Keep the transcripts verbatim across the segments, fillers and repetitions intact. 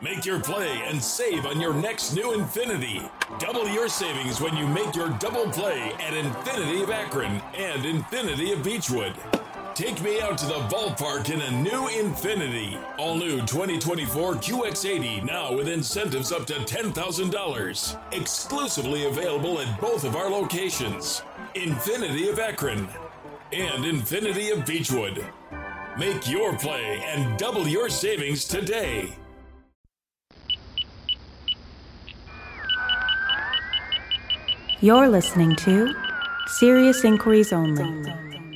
Make your play and save on your next new Infiniti. Double your savings when you make your double play at Infiniti of Akron and Infiniti of Beechwood. Take me out to the ballpark in a new Infiniti. All new twenty twenty-four Q X eighty, now with incentives up to ten thousand dollars. Exclusively available at both of our locations. Infiniti of Akron and Infiniti of Beechwood. Make your play and double your savings today. You're listening to Serious Inquiries Only.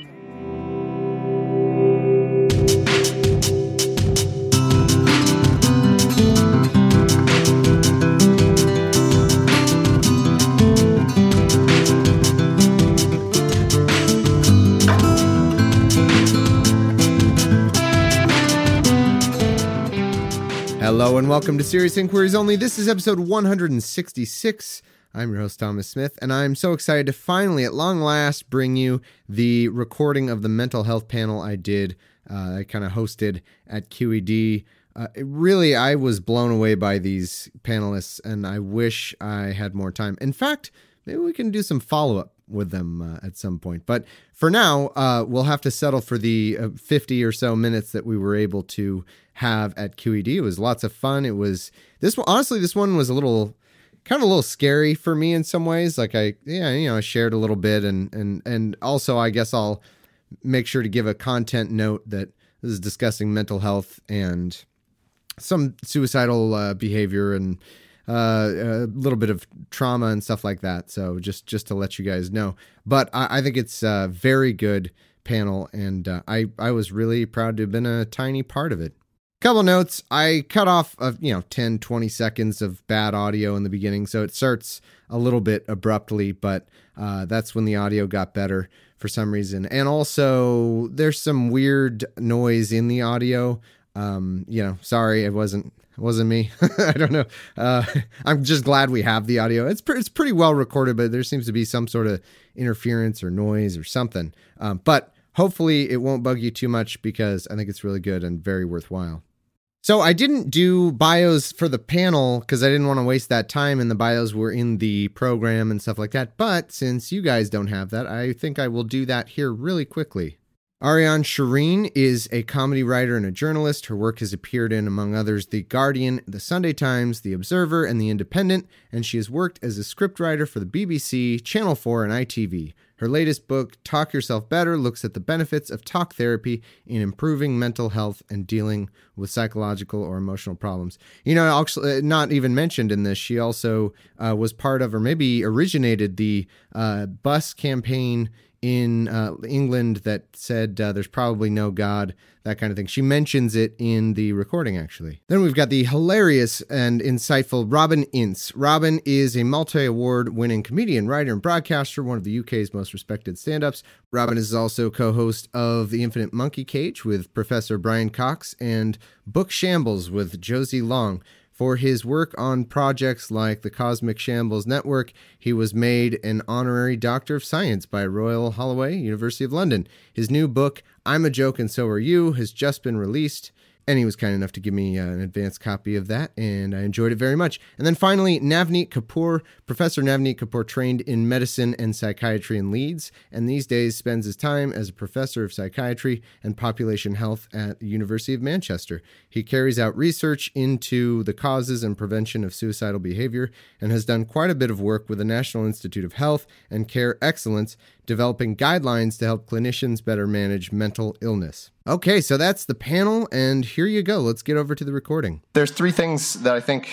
Hello and welcome to Serious Inquiries Only. This is episode one hundred sixty-six. I'm your host, Thomas Smith, and I'm so excited to finally, at long last, bring you the recording of the mental health panel I did. Uh, I kind of hosted at Q E D. Uh, it really, I was blown away by these panelists, and I wish I had more time. In fact, maybe we can do some follow-up with them uh, at some point. But for now, uh, we'll have to settle for the uh, fifty or so minutes that we were able to have at Q E D. It was lots of fun. It was this one, honestly, this one was a little... kind of a little scary for me in some ways. Like I, yeah, you know, I shared a little bit and, and, and also I guess I'll make sure to give a content note that this is discussing mental health and some suicidal uh, behavior and uh, a little bit of trauma and stuff like that. So just, just to let you guys know, but I, I think it's a very good panel and uh, I, I was really proud to have been a tiny part of it. Couple notes. I cut off of, you know, ten, twenty seconds of bad audio in the beginning. So it starts a little bit abruptly, but uh, that's when the audio got better for some reason. And also there's some weird noise in the audio. Um, you know, sorry, it wasn't, it wasn't me. I don't know. Uh, I'm just glad we have the audio. It's, pre- it's pretty well recorded, but there seems to be some sort of interference or noise or something. Um, but hopefully it won't bug you too much because I think it's really good and very worthwhile. So I didn't do bios for the panel because I didn't want to waste that time and the bios were in the program and stuff like that. But since you guys don't have that, I think I will do that here really quickly. Ariane Shireen is a comedy writer and a journalist. Her work has appeared in, among others, The Guardian, The Sunday Times, The Observer, and The Independent, and she has worked as a scriptwriter for the B B C, Channel four, and I T V. Her latest book, Talk Yourself Better, looks at the benefits of talk therapy in improving mental health and dealing with psychological or emotional problems. You know, actually, not even mentioned in this, she also uh, was part of, or maybe originated the uh, bus campaign in uh, England that said uh, there's probably no God, that kind of thing. She mentions it in the recording, actually. Then we've got the hilarious and insightful Robin Ince. Robin is a multi-award winning comedian, writer, and broadcaster, one of the U K's most respected stand-ups. Robin is also co-host of The Infinite Monkey Cage with Professor Brian Cox and Book Shambles with Josie Long. For his work on projects like the Cosmic Shambles Network, he was made an honorary Doctor of Science by Royal Holloway, University of London. His new book, I'm a Joke and So Are You, has just been released, and he was kind enough to give me uh, an advanced copy of that, and I enjoyed it very much. And then finally, Navneet Kapoor. Professor Navneet Kapoor trained in medicine and psychiatry in Leeds, and these days spends his time as a professor of psychiatry and population health at the University of Manchester. He carries out research into the causes and prevention of suicidal behavior, and has done quite a bit of work with the National Institute of Health and Care Excellence, developing guidelines to help clinicians better manage mental illness. Okay, so that's the panel, and here you go. Let's get over to the recording. There's three things that I think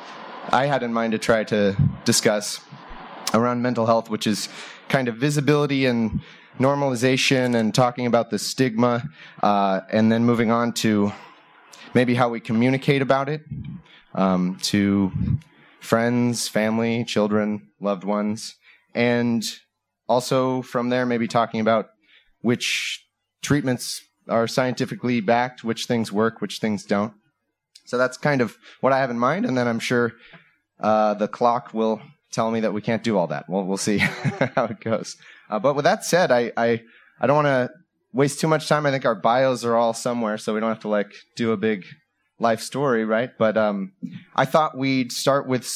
I had in mind to try to discuss around mental health, which is kind of visibility and normalization and talking about the stigma, uh, and then moving on to maybe how we communicate about it um, to friends, family, children, loved ones, and also from there maybe talking about which treatments are scientifically backed, which things work, which things don't. So that's kind of what I have in mind, and then I'm sure uh, the clock will tell me that we can't do all that. Well, we'll see how it goes. Uh, but with that said, I I, I don't want to waste too much time. I think our bios are all somewhere, so we don't have to like do a big life story, right? But um, I thought we'd start with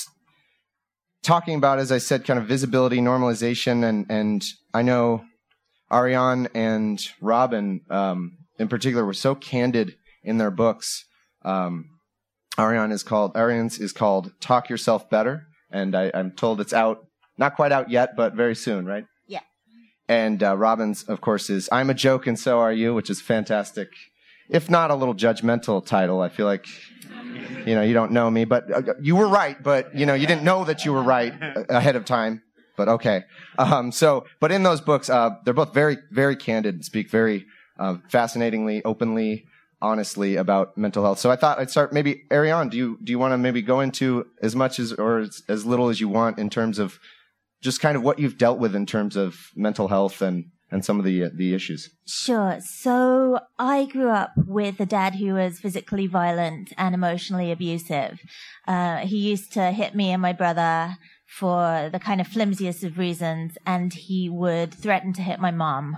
talking about, as I said, kind of visibility, normalization, and and I know Ariane and Robin, um, in particular, were so candid in their books. Um, Ariane is called Ariane's is called "Talk Yourself Better," and I, I'm told it's out, not quite out yet, but very soon, right? Yeah. And uh, Robin's, of course, is "I'm a Joke and So Are You," which is fantastic. If not a little judgmental title, I feel like, you know, you don't know me, but uh, you were right, but, you know, you didn't know that you were right ahead of time, but okay. Um, so, but in those books, uh, they're both very, very candid and speak very uh, fascinatingly, openly, honestly about mental health. So I thought I'd start, maybe, Ariane, do you, do you want to maybe go into as much as, or as, as little as you want in terms of just kind of what you've dealt with in terms of mental health and and some of the uh, the issues? Sure. So I grew up with a dad who was physically violent and emotionally abusive. Uh, he used to hit me and my brother for the kind of flimsiest of reasons, and he would threaten to hit my mom.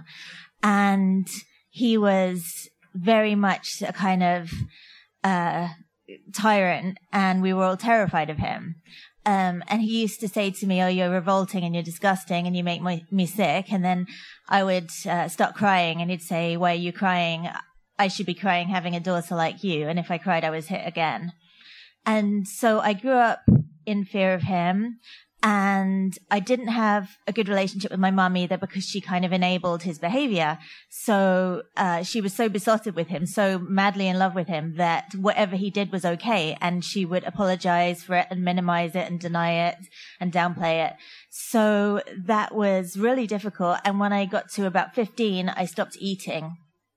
And he was very much a kind of uh, tyrant, and we were all terrified of him. Um, and he used to say to me, "Oh, you're revolting and you're disgusting and you make my, me sick." And then I would uh, start crying, and he'd say, "Why are you crying? I should be crying having a daughter like you." And if I cried, I was hit again. And so I grew up in fear of him. And I didn't have a good relationship with my mum either, because she kind of enabled his behavior. So uh, she was so besotted with him, so madly in love with him, that whatever he did was okay. And she would apologize for it and minimize it and deny it and downplay it. So that was really difficult. And when I got to about fifteen, I stopped eating.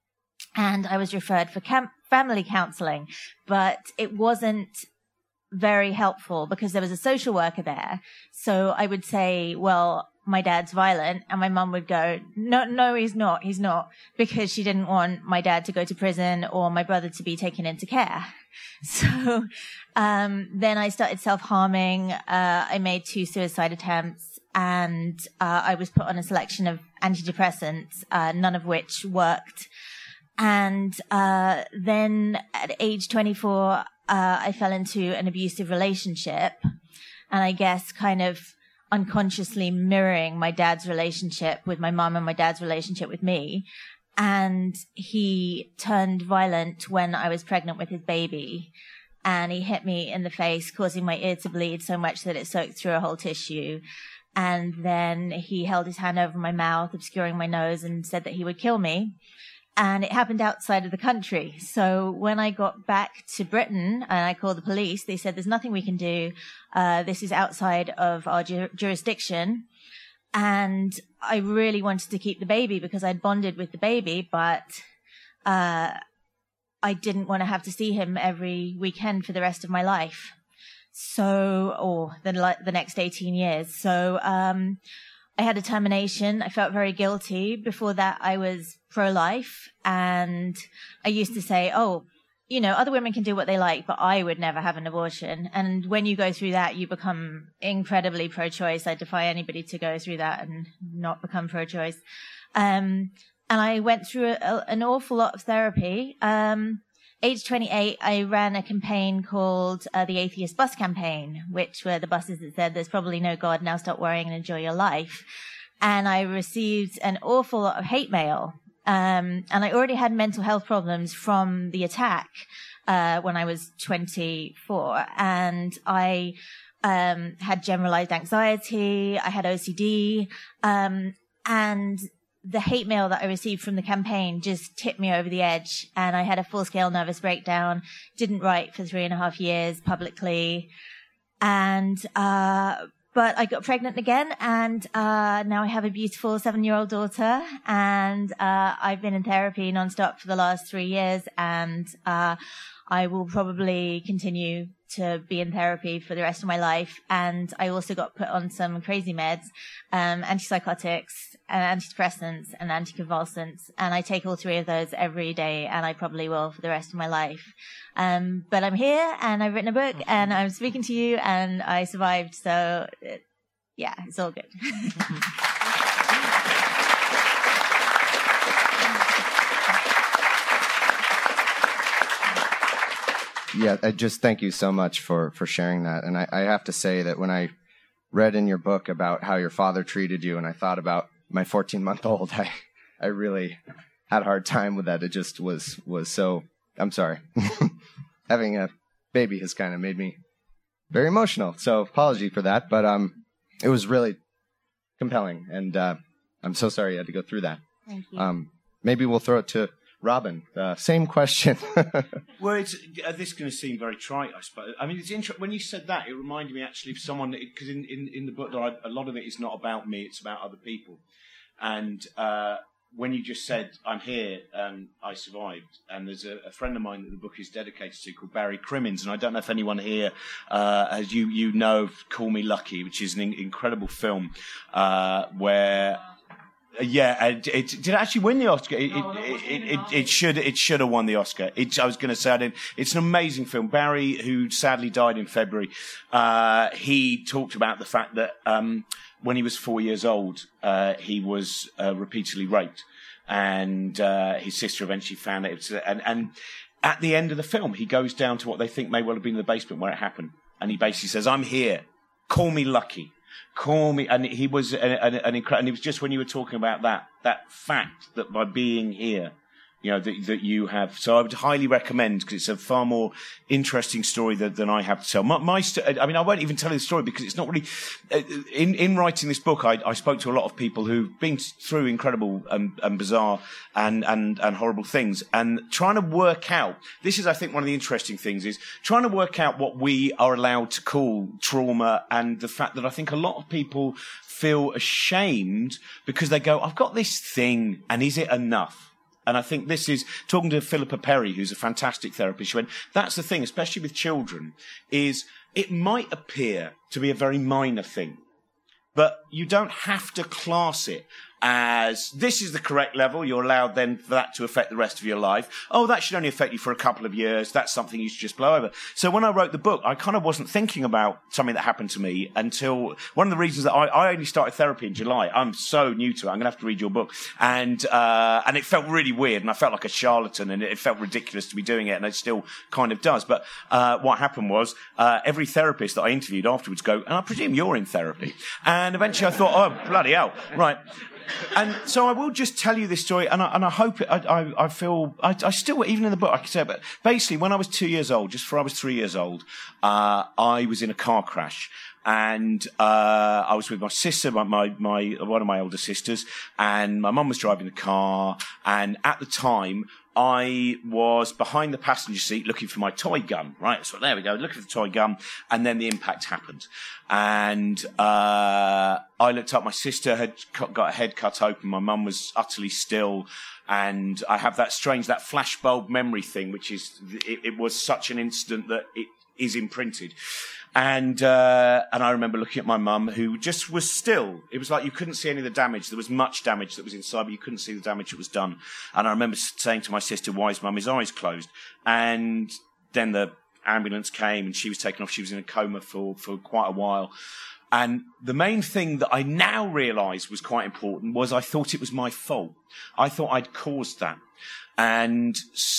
And I was referred for camp- family counseling. But it wasn't very helpful, because there was a social worker there. So I would say, "Well, my dad's violent," and my mum would go, no, no, he's not, he's not, because she didn't want my dad to go to prison or my brother to be taken into care. So um, then I started self-harming. Uh, I made two suicide attempts, and uh, I was put on a selection of antidepressants, uh, none of which worked. And uh, then at age twenty-four, Uh, I fell into an abusive relationship, and I guess kind of unconsciously mirroring my dad's relationship with my mum and my dad's relationship with me. And he turned violent when I was pregnant with his baby, and he hit me in the face, causing my ear to bleed so much that it soaked through a whole tissue. And then he held his hand over my mouth, obscuring my nose, and said that he would kill me. And it happened outside of the country. So when I got back to Britain and I called the police, they said, "There's nothing we can do. Uh, this is outside of our ju- jurisdiction." And I really wanted to keep the baby because I'd bonded with the baby, but uh, I didn't want to have to see him every weekend for the rest of my life. So, or the, the next eighteen years. So um, I had a termination. I felt very guilty. Before that, I was pro-life, and I used to say, "Oh, you know, other women can do what they like, but I would never have an abortion." And when you go through that, you become incredibly pro-choice. I defy anybody to go through that and not become pro-choice. Um, and I went through a, a, an awful lot of therapy. Um, age twenty-eight, I ran a campaign called uh, the Atheist Bus Campaign, which were the buses that said, "There's probably no God, now stop worrying and enjoy your life." And I received an awful lot of hate mail. Um, and I already had mental health problems from the attack uh, when I was twenty-four. And I um, had generalized anxiety. I had O C D. Um, and the hate mail that I received from the campaign just tipped me over the edge. And I had a full-scale nervous breakdown, didn't write for three and a half years publicly. And uh But I got pregnant again, and uh, now I have a beautiful seven-year-old daughter, and uh, I've been in therapy nonstop for the last three years, and uh, I will probably continue to be in therapy for the rest of my life. And I also got put on some crazy meds, um, antipsychotics, and antidepressants, and anticonvulsants, and I take all three of those every day, and I probably will for the rest of my life. Um, but I'm here, and I've written a book, and I'm speaking to you, and I survived, so it, yeah, it's all good. yeah, I just thank you so much for, for sharing that. And I, I have to say that when I read in your book about how your father treated you, and I thought about my fourteen-month-old, I, I really had a hard time with that. It just was was so, I'm sorry. Having a baby has kind of made me very emotional. So apology for that. But um, it was really compelling. And uh, I'm so sorry you had to go through that. Thank you. Um, maybe we'll throw it to Robin. Uh, same question. Well, it's, uh, this is going to seem very trite, I suppose. I mean, it's interesting. When you said that, it reminded me actually of someone, because in, in, in the book, I, a lot of it is not about me, it's about other people. And uh, when you just said, I'm here and I survived, and there's a, a friend of mine that the book is dedicated to called Barry Crimmins, and I don't know if anyone here, uh, as you, you know, Call Me Lucky, which is an in- incredible film uh, where... Yeah, it, it did it actually win the Oscar. It, no, it, it, it, it should it should have won the Oscar. It, I was going to say I didn't. It's an amazing film. Barry, who sadly died in February, uh, he talked about the fact that um, when he was four years old, uh, he was uh, repeatedly raped, and uh, his sister eventually found it. And, and at the end of the film, he goes down to what they think may well have been the basement where it happened, and he basically says, "I'm here. Call me lucky." Call me, and he was an, an, an incredible. And it was just when you were talking about that that fact that by being here, you know, that that you have. So I would highly recommend, because it's a far more interesting story than, than I have to tell. My, my st- I mean, I won't even tell you the story because it's not really. Uh, in in writing this book, I, I spoke to a lot of people who've been through incredible and, and bizarre and, and and horrible things, and trying to work out. This is, I think, one of the interesting things is trying to work out what we are allowed to call trauma, and the fact that I think a lot of people feel ashamed because they go, "I've got this thing, and is it enough?" And I think this is, talking to Philippa Perry, who's a fantastic therapist, she went, that's the thing, especially with children, is it might appear to be a very minor thing, but you don't have to class it as this is the correct level. You're allowed then for that to affect the rest of your life. Oh, that should only affect you for a couple of years. That's something you should just blow over. So when I wrote the book, I kind of wasn't thinking about something that happened to me until one of the reasons that I, I only started therapy in July. I'm so new to it. I'm going to have to read your book. And, uh, and it felt really weird, and I felt like a charlatan, and it felt ridiculous to be doing it, and it still kind of does. But, uh, what happened was, uh, every therapist that I interviewed afterwards go, and I presume you're in therapy. And eventually I thought, oh, bloody hell. Right. And so I will just tell you this story, and I, and I hope it, I, I, I feel I, I still, even in the book, I can say it, but basically, when I was two years old, just before I was three years old, uh, I was in a car crash, and uh, I was with my sister, my, my my one of my older sisters, and my mum was driving the car, and at the time, I was behind the passenger seat looking for my toy gun, right? So there we go, looking for the toy gun, and then the impact happened. And uh I looked up, my sister had got her head cut open, my mum was utterly still, and I have that strange, that flashbulb memory thing, which is, it, it was such an incident that it is imprinted. And uh and I remember looking at my mum, who just was still. It was like you couldn't see any of the damage. There was much damage that was inside, but you couldn't see the damage that was done. And I remember saying to my sister, "Why is Mum his eyes closed?" And then the ambulance came, and she was taken off. She was in a coma for for quite a while. And the main thing that I now realise was quite important was I thought it was my fault. I thought I'd caused that. And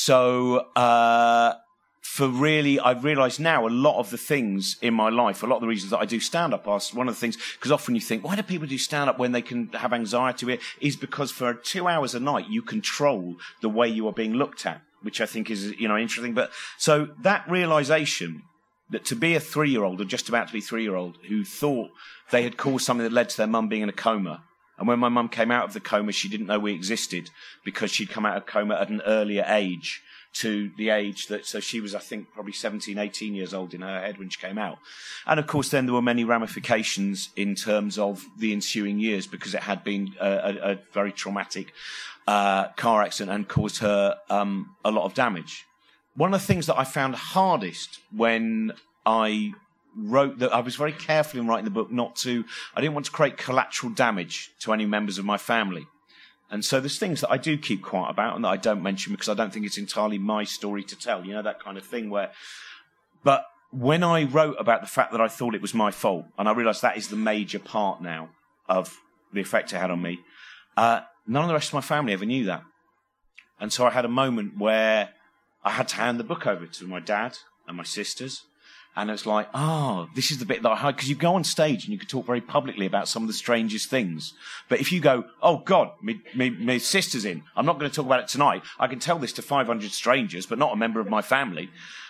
so uh For really, I've realised now a lot of the things in my life, a lot of the reasons that I do stand-up are one of the things, because often you think, why do people do stand-up when they can have anxiety with it? Is because for two hours a night, you control the way you are being looked at, which I think is, you know, interesting. But so that realisation that to be a three-year-old, or just about to be a three-year-old, who thought they had caused something that led to their mum being in a coma, and when my mum came out of the coma, she didn't know we existed because she'd come out of coma at an earlier age, to the age that, so she was, I think, probably seventeen, eighteen years old in her head when she came out. And of course, then there were many ramifications in terms of the ensuing years, because it had been a, a, a very traumatic uh, car accident and caused her um, a lot of damage. One of the things that I found hardest when I wrote that, I was very careful in writing the book not to, I didn't want to create collateral damage to any members of my family. And so there's things that I do keep quiet about and that I don't mention because I don't think it's entirely my story to tell, you know, that kind of thing where... But when I wrote about the fact that I thought it was my fault, and I realised that is the major part now of the effect it had on me, uh, none of the rest of my family ever knew that. And so I had a moment where I had to hand the book over to my dad and my sisters. And it was like, oh, this is the bit that I hide. Because you go on stage and you can talk very publicly about some of the strangest things. But if you go, oh, God, me, me, my sister's in. I'm not going to talk about it tonight. I can tell this to five hundred strangers, but not a member of my family.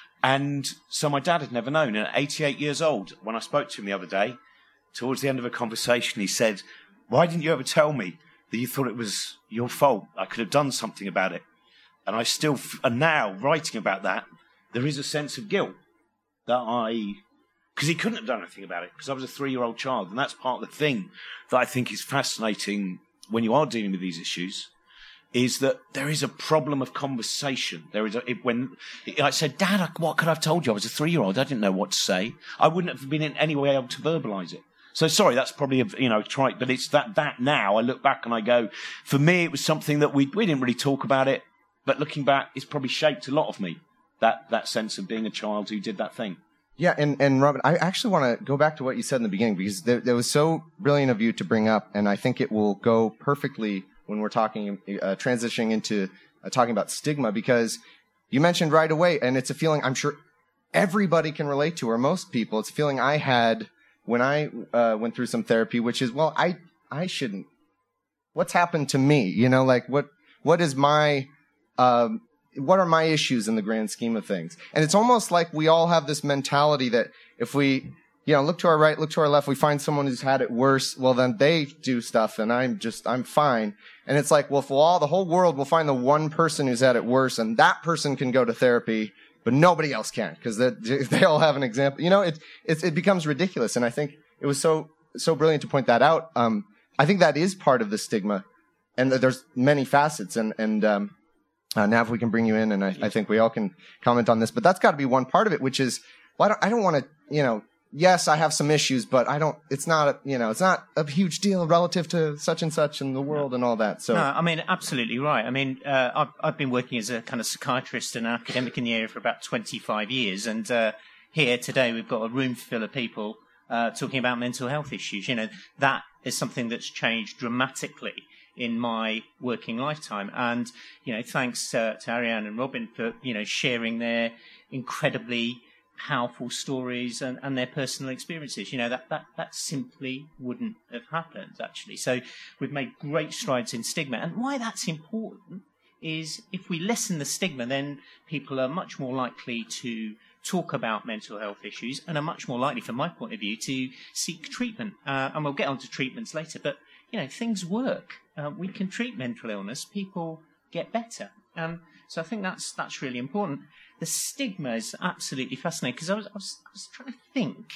And so my dad had never known. And at eighty-eight years old, when I spoke to him the other day, towards the end of a conversation, he said, why didn't you ever tell me that you thought it was your fault? I could have done something about it. And I still, and now, writing about that, there is a sense of guilt. That I, because he couldn't have done anything about it, because I was a three-year-old child, and that's part of the thing that I think is fascinating when you are dealing with these issues, is that there is a problem of conversation. There is a, it, when I said, Dad, what could I have told you? I was a three-year-old. I didn't know what to say. I wouldn't have been in any way able to verbalise it. So sorry, that's probably a, you know trite, but it's that that now I look back and I go, for me, it was something that we we didn't really talk about it, but looking back, it's probably shaped a lot of me. That that sense of being a child who did that thing. Yeah, and, and Robin, I actually want to go back to what you said in the beginning, because there, there was so brilliant of you to bring up, and I think it will go perfectly when we're talking, uh, transitioning into uh, talking about stigma, because you mentioned right away, and it's a feeling I'm sure everybody can relate to, or most people. It's a feeling I had when I uh, went through some therapy, which is, well, I I shouldn't. What's happened to me? You know, like what what is my um, what are my issues in the grand scheme of things? And it's almost like we all have this mentality that if we, you know, look to our right, look to our left, we find someone who's had it worse, well, then they do stuff and I'm just, I'm fine. And it's like, well, if all, the whole world will find the one person who's had it worse and that person can go to therapy, but nobody else can because they, they all have an example. You know, it, it, it becomes ridiculous. And I think it was so, so brilliant to point that out. Um, I think that is part of the stigma, and there's many facets. And, and, um, Uh, now if we can bring you in, and I, I think we all can comment on this, but that's got to be one part of it, which is, well, I don't, I don't want to, you know, yes, I have some issues, but I don't, it's not, a, you know, it's not a huge deal relative to such and such in the world and all that. So, no, I mean, absolutely right. I mean, uh, I've, I've been working as a kind of psychiatrist and academic in the area for about twenty-five years. And uh, here today, we've got a room full of people uh, talking about mental health issues. You know, that is something that's changed dramatically in my working lifetime. And, you know, thanks uh, to Ariane and Robin for, you know, sharing their incredibly powerful stories and, and their personal experiences. You know, that, that, that simply wouldn't have happened, actually. So we've made great strides in stigma. And why that's important is if we lessen the stigma, then people are much more likely to talk about mental health issues and are much more likely, from my point of view, to seek treatment. Uh, and we'll get on to treatments later. But, you know, things work. Uh, we can treat mental illness. People get better. Um, so I think that's that's really important. The stigma is absolutely fascinating because I was, I was I was trying to think,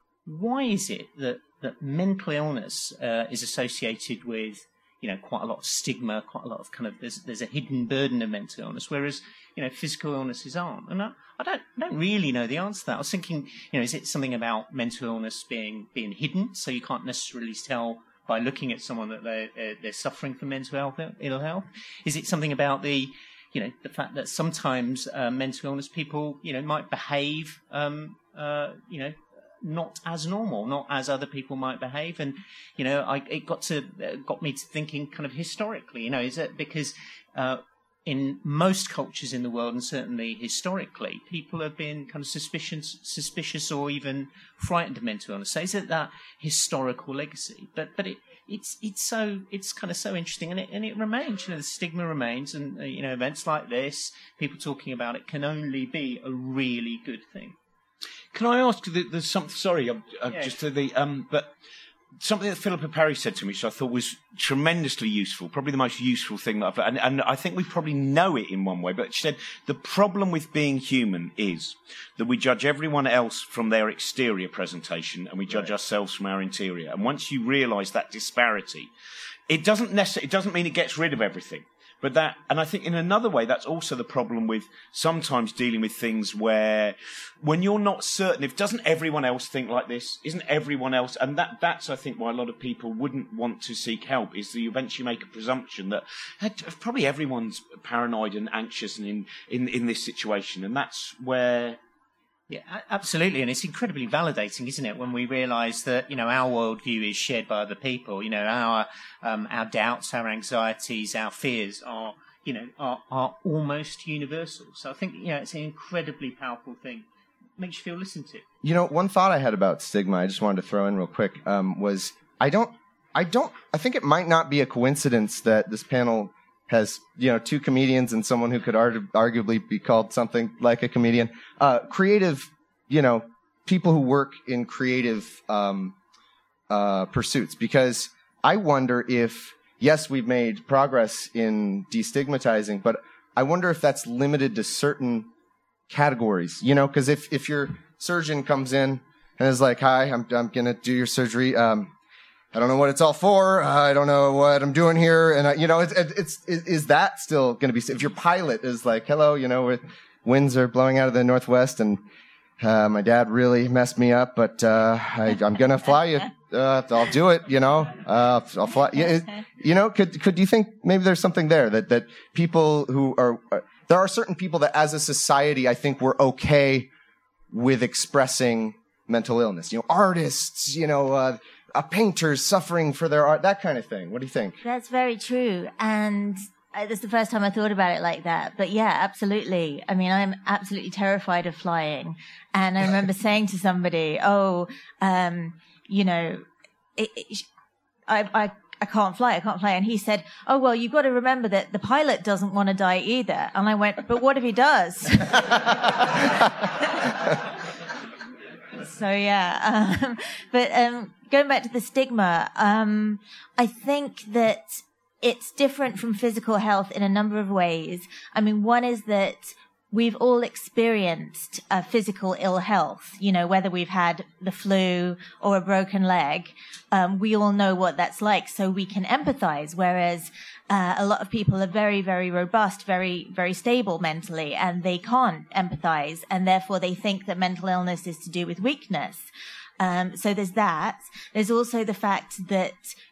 why is it that that mental illness uh, is associated with, you know, quite a lot of stigma, quite a lot of kind of there's there's a hidden burden of mental illness, whereas, you know, physical illnesses aren't. And I, I don't I don't really know the answer to that. I was thinking, you know, is it something about mental illness being being hidden, so you can't necessarily tell by looking at someone that they're, uh, they're suffering from mental health, ill health? Is it something about the, you know, the fact that sometimes uh, mental illness people, you know, might behave, um, uh, you know, not as normal, not as other people might behave? And, you know, I, it got to uh, got me to thinking kind of historically, you know, is it because uh, in most cultures in the world, and certainly historically, people have been kind of suspicious, suspicious or even frightened of mental illness. So is it that historical legacy? But but it it's it's so it's kind of so interesting, and it and it remains. You know, the stigma remains, and uh, you know, events like this, people talking about it, can only be a really good thing. Can I ask? There's something. Sorry, I'm, I'm yeah. just to the um, but. Something that Philippa Perry said to me, which I thought was tremendously useful, probably the most useful thing that I've... And, and I think we probably know it in one way, but she said, the problem with being human is that we judge everyone else from their exterior presentation and we judge right. ourselves from our interior. And once you realise that disparity, it doesn't necessarily... It doesn't mean it gets rid of everything. But that, and I think in another way, that's also the problem with sometimes dealing with things where when you're not certain, if doesn't everyone else think like this? Isn't everyone else? And that, that's, I think, why a lot of people wouldn't want to seek help, is that you eventually make a presumption that probably everyone's paranoid and anxious and in, in, in this situation. And that's where... Yeah, absolutely. And it's incredibly validating, isn't it, when we realise that, you know, our worldview is shared by other people. You know, our um, our doubts, our anxieties, our fears are, you know, are, are almost universal. So I think, you know, it's an incredibly powerful thing makes you feel listened to. You know, one thought I had about stigma, I just wanted to throw in real quick, um, was I don't, I don't, I think it might not be a coincidence that this panel has, you know, two comedians and someone who could argu- arguably be called something like a comedian, uh, creative, you know, people who work in creative um, uh, pursuits. Because I wonder if, yes, we've made progress in destigmatizing, but I wonder if that's limited to certain categories, you know, because if, if your surgeon comes in and is like, hi, I'm, I'm going to do your surgery. Um, I don't know what it's all for. Uh, I don't know what I'm doing here. And, uh, you know, it's, it's, it's, is that still going to be, if your pilot is like, hello, you know, winds are blowing out of the northwest and uh, my dad really messed me up, but uh, I, I'm going to fly you. Uh, I'll do it, you know, uh, I'll fly. You, you know, could, could you think maybe there's something there that, that people who are, uh, there are certain people that as a society, I think we're okay with expressing mental illness, you know, artists, you know, uh, uh, painters suffering for their art, that kind of thing. What do you think? That's very true. And uh, this is the first time I thought about it like that. But yeah, absolutely. I mean, I'm absolutely terrified of flying. And I remember saying to somebody, oh, um, you know, it, it, I, I, I can't fly, I can't fly. And he said, oh, well, you've got to remember that the pilot doesn't want to die either. And I went, but what if he does? So, yeah. Um, but um, going back to the stigma, um, I think that it's different from physical health in a number of ways. I mean, one is that we've all experienced uh, physical ill health, you know, whether we've had the flu or a broken leg, um, we all know what that's like, so we can empathize, whereas uh, a lot of people are very, very robust, very, very stable mentally, and they can't empathize, and therefore they think that mental illness is to do with weakness. Um, so there's that. There's also the fact that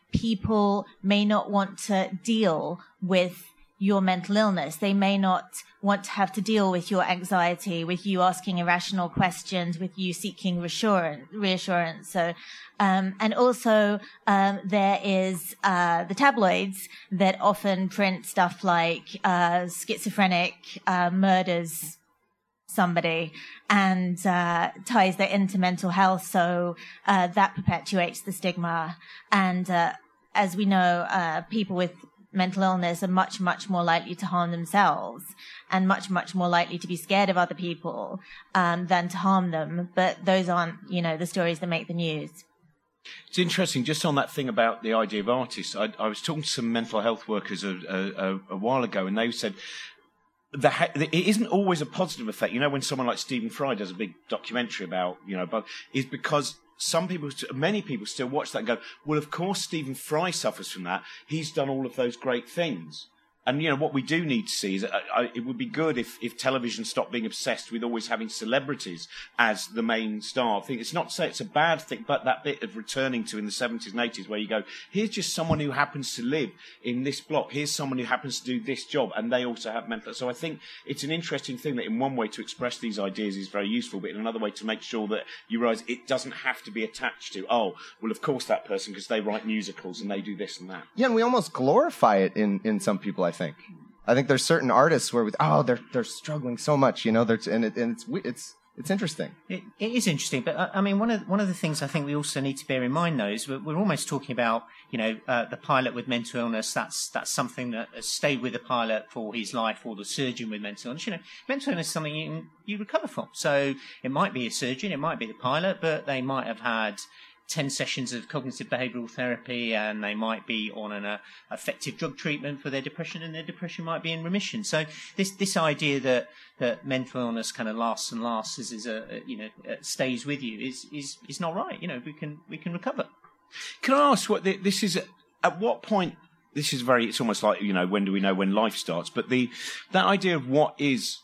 people may not want to deal with your mental illness. They may not want to have to deal with your anxiety, with you asking irrational questions, with you seeking reassurance. reassurance. So, um, and also, um, there is, uh, the tabloids that often print stuff like, uh, schizophrenic, uh, murders somebody and, uh, ties that into mental health. So, uh, that perpetuates the stigma. And, uh, as we know, uh, people with mental illness are much, much more likely to harm themselves and much, much more likely to be scared of other people um, than to harm them. But those aren't, you know, the stories that make the news. It's interesting, just on that thing about the idea of artists. I, I was talking to some mental health workers a, a, a while ago, and they said the ha- it isn't always a positive effect. You know, when someone like Stephen Fry does a big documentary about, you know, but is because some people, many people still watch that and go, well, of course Stephen Fry suffers from that. He's done all of those great things. And, you know, what we do need to see is uh, I, it would be good if, if television stopped being obsessed with always having celebrities as the main star thing. It's not to say it's a bad thing, but that bit of returning to in the seventies and eighties where you go, here's just someone who happens to live in this block. Here's someone who happens to do this job, and they also have mental. So I think it's an interesting thing that in one way to express these ideas is very useful, but in another way to make sure that you realise it doesn't have to be attached to, oh, well, of course that person, because they write musicals and they do this and that. Yeah, and we almost glorify it in, in some people, I think. I think there's certain artists where, with, oh, they're they're struggling so much, you know, they're, and, it, and it's it's it's interesting. It, it is interesting, but uh, I mean, one of one of the things I think we also need to bear in mind, though, is we're, we're almost talking about, you know, uh, the pilot with mental illness. That's that's something that has stayed with the pilot for his life, or the surgeon with mental illness. You know, mental illness is something you can, you recover from. So it might be a surgeon, it might be the pilot, but they might have had ten sessions of cognitive behavioural therapy, and they might be on an uh, effective drug treatment for their depression, and their depression might be in remission. So this this idea that, that mental illness kind of lasts and lasts is, is a, you know, uh, stays with you is, is is not right. You know, we can we can recover. Can I ask what the, this is? At what point? This is very. It's almost like, you know, when do we know when life starts? But the that idea of what is.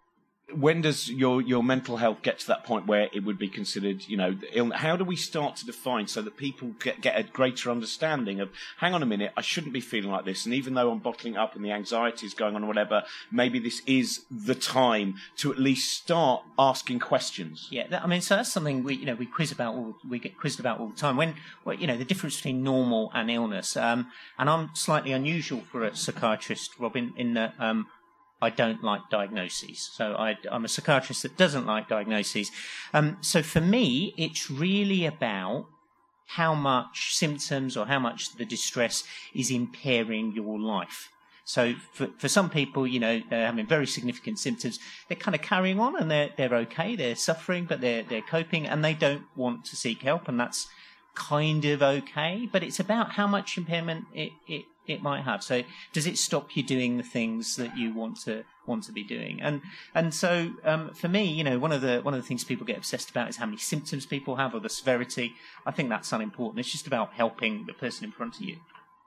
When does your, your mental health get to that point where it would be considered, you know, illness? How do we start to define so that people get, get a greater understanding of, hang on a minute, I shouldn't be feeling like this, and even though I'm bottling up and the anxiety is going on or whatever, maybe this is the time to at least start asking questions. Yeah, that, I mean, so that's something we, you know, we quiz about, all, we get quizzed about all the time. When, well, you know, the difference between normal and illness, um, and I'm slightly unusual for a psychiatrist, Robin, in that um, I don't like diagnoses. So I, I'm a psychiatrist that doesn't like diagnoses. Um, so for me, it's really about how much symptoms or how much the distress is impairing your life. So for, for some people, you know, they're having very significant symptoms. They're kind of carrying on and they're, they're okay. They're suffering, but they're, they're coping and they don't want to seek help. And that's kind of okay. But it's about how much impairment it, it, it might have. So does it stop you doing the things that you want to want to be doing? And and so um, for me, you know, one of the one of the things people get obsessed about is how many symptoms people have or the severity. I think that's unimportant. It's just about helping the person in front of you.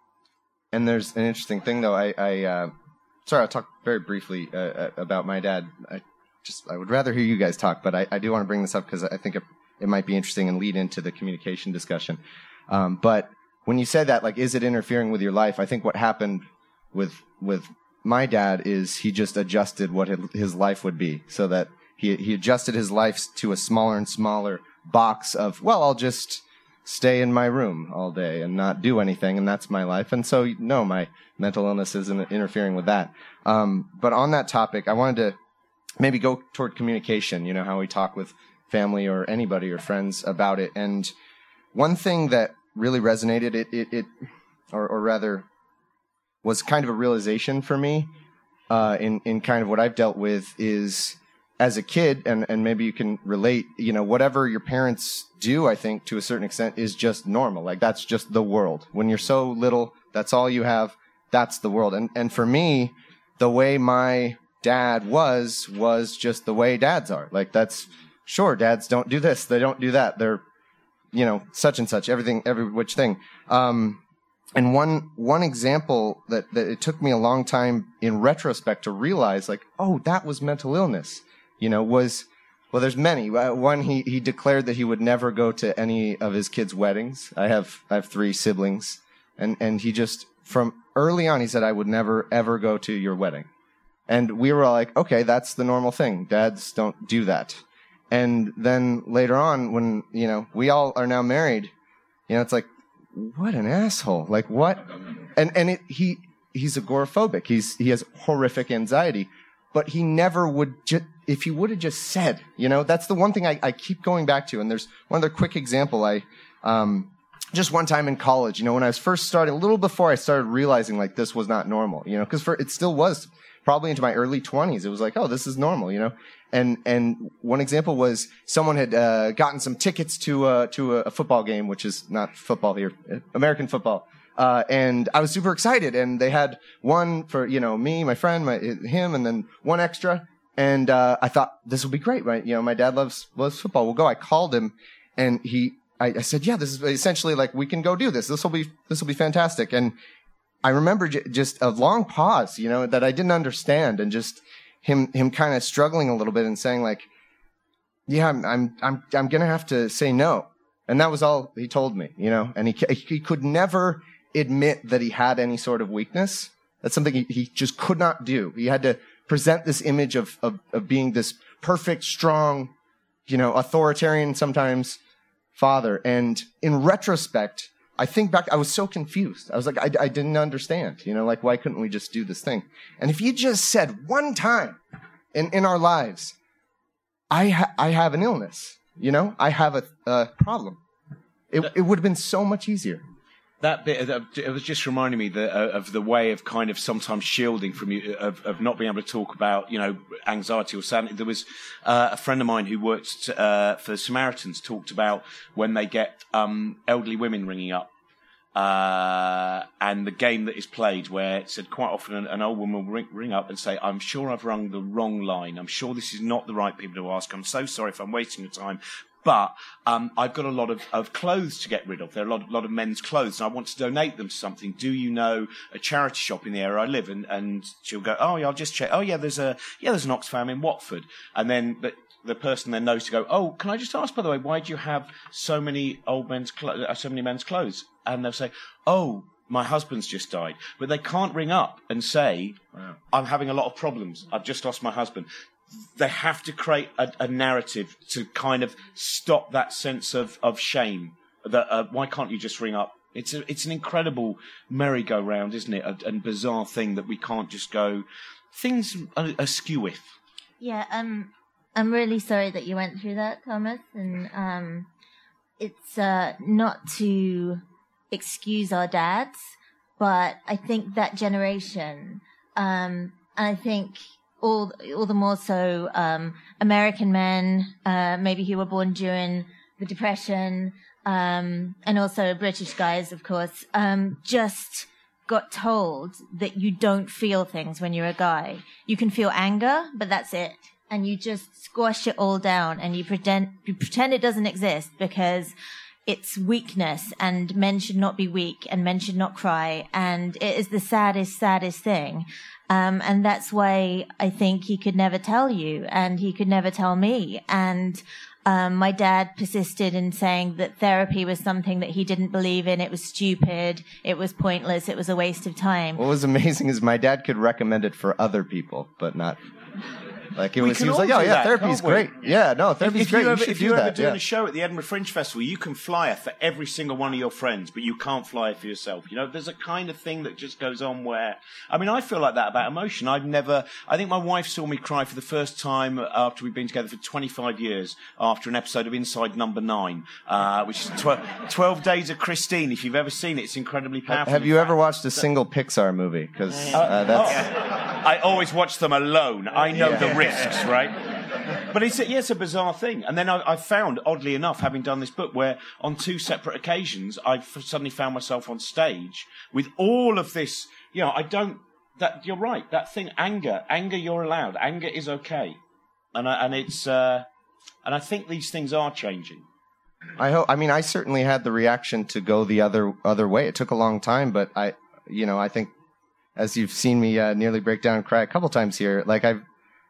And there's an interesting thing, though. I, I uh, sorry, I'll talk very briefly uh, about my dad. I just I would rather hear you guys talk, but I, I do want to bring this up because I think it, it might be interesting and lead into the communication discussion. Um, but when you said that, like, is it interfering with your life? I think what happened with with my dad is he just adjusted what his life would be, so that he he adjusted his life to a smaller and smaller box of, well, I'll just stay in my room all day and not do anything, and that's my life. And so, no, my mental illness isn't interfering with that. Um, but on that topic, I wanted to maybe go toward communication, you know, how we talk with family or anybody or friends about it. And one thing that really resonated, it, it, it or, or rather was kind of a realization for me uh, in, in kind of what I've dealt with is, as a kid, and, and maybe you can relate, you know, whatever your parents do, I think, to a certain extent, is just normal. Like, that's just the world. When you're so little, that's all you have. That's the world. And and for me, the way my dad was, was just the way dads are. Like, that's, sure, dads don't do this. They don't do that. They're, you know, such and such, everything, every which thing. Um, and one one example that, that it took me a long time in retrospect to realize, like, oh, that was mental illness. You know, was, well, there's many. One, he, he declared that he would never go to any of his kids' weddings. I have, I have three siblings. And, and he just, from early on, he said, I would never, ever go to your wedding. And we were all like, okay, that's the normal thing. Dads don't do that. And then later on, when, you know, we all are now married, you know, it's like, what an asshole. Like, what? And, and it, he, he's agoraphobic. He's, he has horrific anxiety. But he never would just, if he would have just said, you know, that's the one thing I, I keep going back to. And there's one other quick example. I, um, just one time in college, you know, when I was first starting, a little before I started realizing, like, this was not normal, you know, because for it still was probably into my early twenties. It was like, oh, this is normal, you know. And and one example was someone had uh, gotten some tickets to uh, to a football game, which is not football here, American football. Uh, and I was super excited, and they had one for, you know, me, my friend, my, him, and then one extra. And, uh, I thought, this will be great, right? You know, my dad loves, loves football. We'll go. I called him, and he, I, I said, yeah, this is essentially like, we can go do this. This will be, this will be fantastic. And I remember j- just a long pause, you know, that I didn't understand, and just him, him kind of struggling a little bit and saying, like, yeah, I'm, I'm, I'm, I'm gonna have to say no. And that was all he told me, you know, and he, he could never admit that he had any sort of weakness. That's something he, he just could not do. He had to present this image of, of, of being this perfect, strong, you know, authoritarian sometimes father. And in retrospect, I think back, I was so confused. I was like, I, I didn't understand, you know, like, why couldn't we just do this thing? And if you just said one time in, in our lives, I, ha- I have an illness, you know, I have a, a problem, it, it would have been so much easier. That bit, it was just reminding me that, uh, of the way of kind of sometimes shielding from you, of, of not being able to talk about, you know, anxiety or sadness. There was uh, a friend of mine who worked uh, for Samaritans, talked about when they get um, elderly women ringing up, uh, and the game that is played, where it said quite often an, an old woman will ring, ring up and say, I'm sure I've rung the wrong line. I'm sure this is not the right people to ask. I'm so sorry if I'm wasting your time. But um, I've got a lot of, of clothes to get rid of. There are a lot, lot of men's clothes, and I want to donate them to something. Do you know a charity shop in the area I live in? And she'll go, oh, yeah, I'll just check. Oh, yeah, there's a yeah, there's an Oxfam in Watford. And then the, the person then knows to go, oh, can I just ask, by the way, why do you have so many old men's clo- uh, so many men's clothes? And they'll say, oh, my husband's just died. But they can't ring up and say, wow, I'm having a lot of problems. I've just lost my husband. They have to create a, a narrative to kind of stop that sense of, of shame. That uh, why can't you just ring up? It's a, it's an incredible merry-go-round, isn't it? A, a bizarre thing that we can't just go, things are askew with. Yeah, um, I'm really sorry that you went through that, Thomas, and um, it's uh, not to excuse our dads, but I think that generation, um, and I think all all the more so um, American men, uh, maybe who were born during the Depression, um, and also British guys, of course, um, just got told that you don't feel things when you're a guy. You can feel anger, but that's it. And you just squash it all down and you pretend, you pretend it doesn't exist because it's weakness and men should not be weak and men should not cry. And it is the saddest, saddest thing. Um, and that's why I think he could never tell you and he could never tell me. And Um, my dad persisted in saying that therapy was something that he didn't believe in. It was stupid. It was pointless. It was a waste of time. What was amazing is my dad could recommend it for other people, but not... Like it We was, can he was all like, "Oh do yeah, that, therapy's can't we?" great. Yeah, no, therapy's if great. You You ever, should if do you're that." ever doing yeah. a show at the Edinburgh Fringe Festival, you can fly it for every single one of your friends, but you can't fly it for yourself. You know, there's a kind of thing that just goes on where, I mean, I feel like that about emotion. I've never, I think my wife saw me cry for the first time after we'd been together for twenty-five years after an episode of Inside Number Nine, uh, which is tw- twelve Days of Christine. If you've ever seen it, it's incredibly powerful. Have you ever watched a single Pixar movie? Because uh, that's... I always watch them alone. I know Yeah. the risks, right? But it's a, yeah, it's a bizarre thing. And then I, I found, oddly enough, having done this book, where on two separate occasions I suddenly found myself on stage with all of this. You know, I don't. That you're right. That thing, anger, anger. You're allowed. Anger is okay. And I, and it's uh, and I think these things are changing. I hope. I mean, I certainly had the reaction to go the other other way. It took a long time, but I, you know, I think, as you've seen me uh, nearly break down and cry a couple times here, like I've.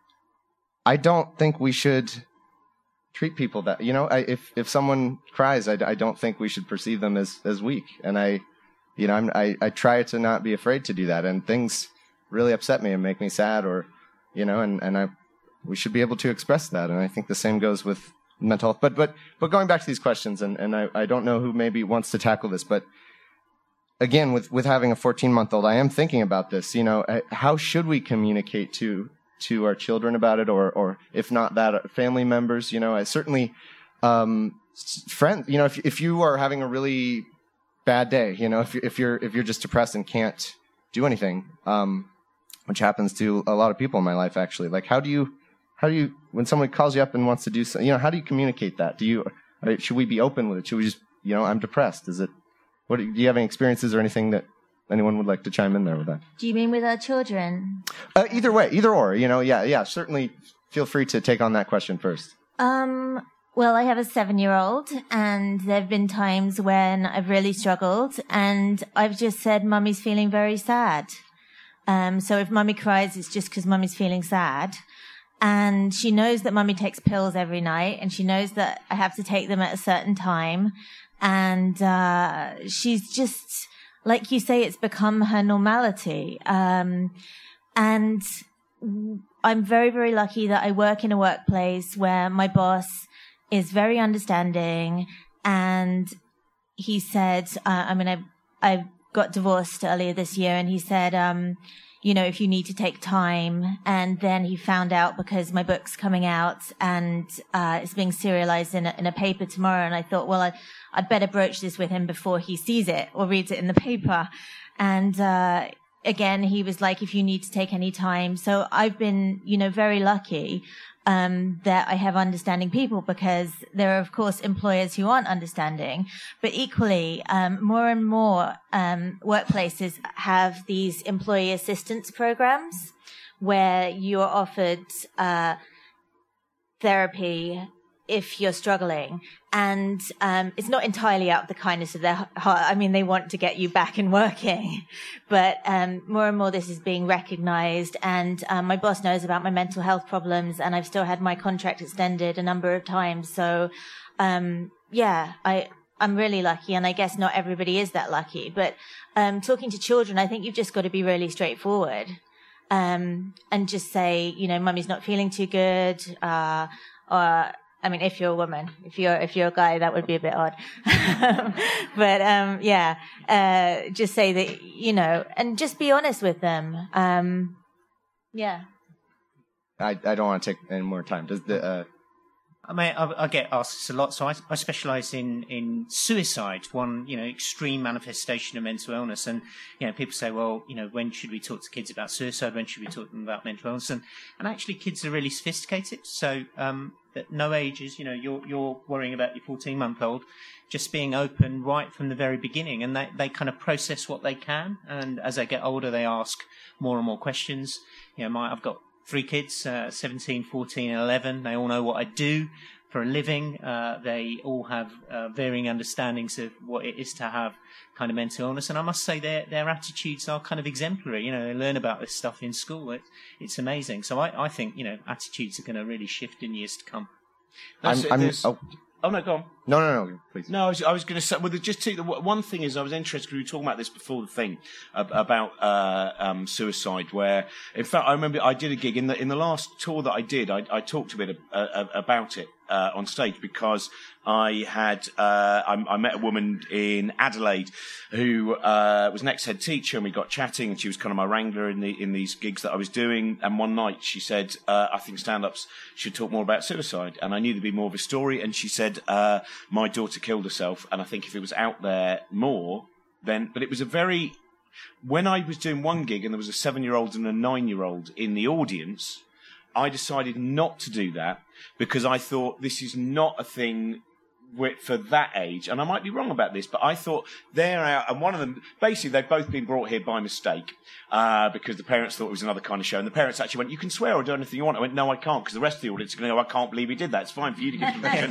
I don't think we should treat people that, you know, I, if, if someone cries, I, I don't think we should perceive them as, as weak. And I, you know, I'm, I, I try to not be afraid to do that. And things really upset me and make me sad or, you know, and, and I, we should be able to express that. And I think the same goes with mental health. But, but, but going back to these questions, and, and I, I don't know who maybe wants to tackle this, but again, with, with having a fourteen month old, I am thinking about this, you know, how should we communicate to, to our children about it, or, or if not that, family members, you know, I certainly, um, friends, you know, if, if you are having a really bad day, you know, if, if you're, if you're just depressed and can't do anything, um, which happens to a lot of people in my life, actually, like, how do you, how do you, when someone calls you up and wants to do something, you know, how do you communicate that? Do you, should we be open with it? Should we just, you know, I'm depressed. Is it, what, do you have any experiences or anything that anyone would like to chime in there with that? Do you mean with our children? Uh, either way, either or, you know, yeah, yeah, certainly feel free to take on that question first. Um, well, I have a seven-year-old, and there have been times when I've really struggled, and I've just said, Mummy's feeling very sad. Um, so if Mummy cries, it's just because Mummy's feeling sad. And she knows that Mummy takes pills every night, and she knows that I have to take them at a certain time. And uh, she's just... like you say, it's become her normality. Um, and I'm very, very lucky that I work in a workplace where my boss is very understanding. And he said, uh, I mean, I, I got divorced earlier this year, and he said, um, you know, if you need to take time. And then he found out because my book's coming out and uh, it's being serialized in a, in a paper tomorrow. And I thought, well, I, I'd better broach this with him before he sees it or reads it in the paper. And uh, again, he was like, if you need to take any time. So I've been, you know, very lucky um, that I have understanding people, because there are, of course, employers who aren't understanding. But equally, um, more and more um, workplaces have these employee assistance programs where you're offered uh, therapy if you're struggling. And um, it's not entirely out of the kindness of their heart. I mean, they want to get you back and working. But um, more and more this is being recognized. And um, my boss knows about my mental health problems, and I've still had my contract extended a number of times. So, um, yeah, I, I'm really lucky. And I guess not everybody is that lucky. But um, talking to children, I think you've just got to be really straightforward um, and just say, you know, Mummy's not feeling too good, uh, or... I mean, if you're a woman, if you're if you're a guy, that would be a bit odd. But um, yeah, uh, just say that, you know, and just be honest with them. Um, Yeah. I, I don't want to take any more time. Does the uh... I mean, I, I get asked this a lot. So I, I specialise in, in suicide, one, you know, extreme manifestation of mental illness. And, you know, people say, well, you know, when should we talk to kids about suicide? When should we talk to them about mental illness? And, and actually, kids are really sophisticated. So um, at no ages, you know, you're, you're worrying about your fourteen-month-old, just being open right from the very beginning. And they, they kind of process what they can. And as they get older, they ask more and more questions. You know, my, I've got three kids, uh, seventeen, fourteen, and eleven. They all know what I do for a living. Uh, they all have uh, varying understandings of what it is to have kind of mental illness. And I must say their their attitudes are kind of exemplary. You know, they learn about this stuff in school. It, it's amazing. So I, I think, you know, attitudes are going to really shift in years to come. That's I'm, it, I'm, oh. oh, no, go on. No, no, no, please. No, I was, I was going to say, well, just to, the one thing is I was interested because we were talking about this before the thing about uh, um, suicide, where, in fact, I remember I did a gig in the in the last tour that I did. I, I talked a bit uh, about it uh, on stage because I had uh, I, I met a woman in Adelaide who uh, was an ex-head teacher, and we got chatting, and she was kind of my wrangler in the in these gigs that I was doing. And one night she said, uh, "I think stand-ups should talk more about suicide," and I knew there'd be more of a story. And she said, Uh, my daughter killed herself, and I think if it was out there more, then... But it was a very... When I was doing one gig and there was a seven-year-old and a nine-year-old in the audience, I decided not to do that because I thought this is not a thing for that age. And I might be wrong about this, but I thought they're out... And one of them... Basically, they've both been brought here by mistake uh, because the parents thought it was another kind of show. And the parents actually went, you can swear or do anything you want. I went, no, I can't, because the rest of the audience are going to go, I can't believe he did that. It's fine for you to give permission. and...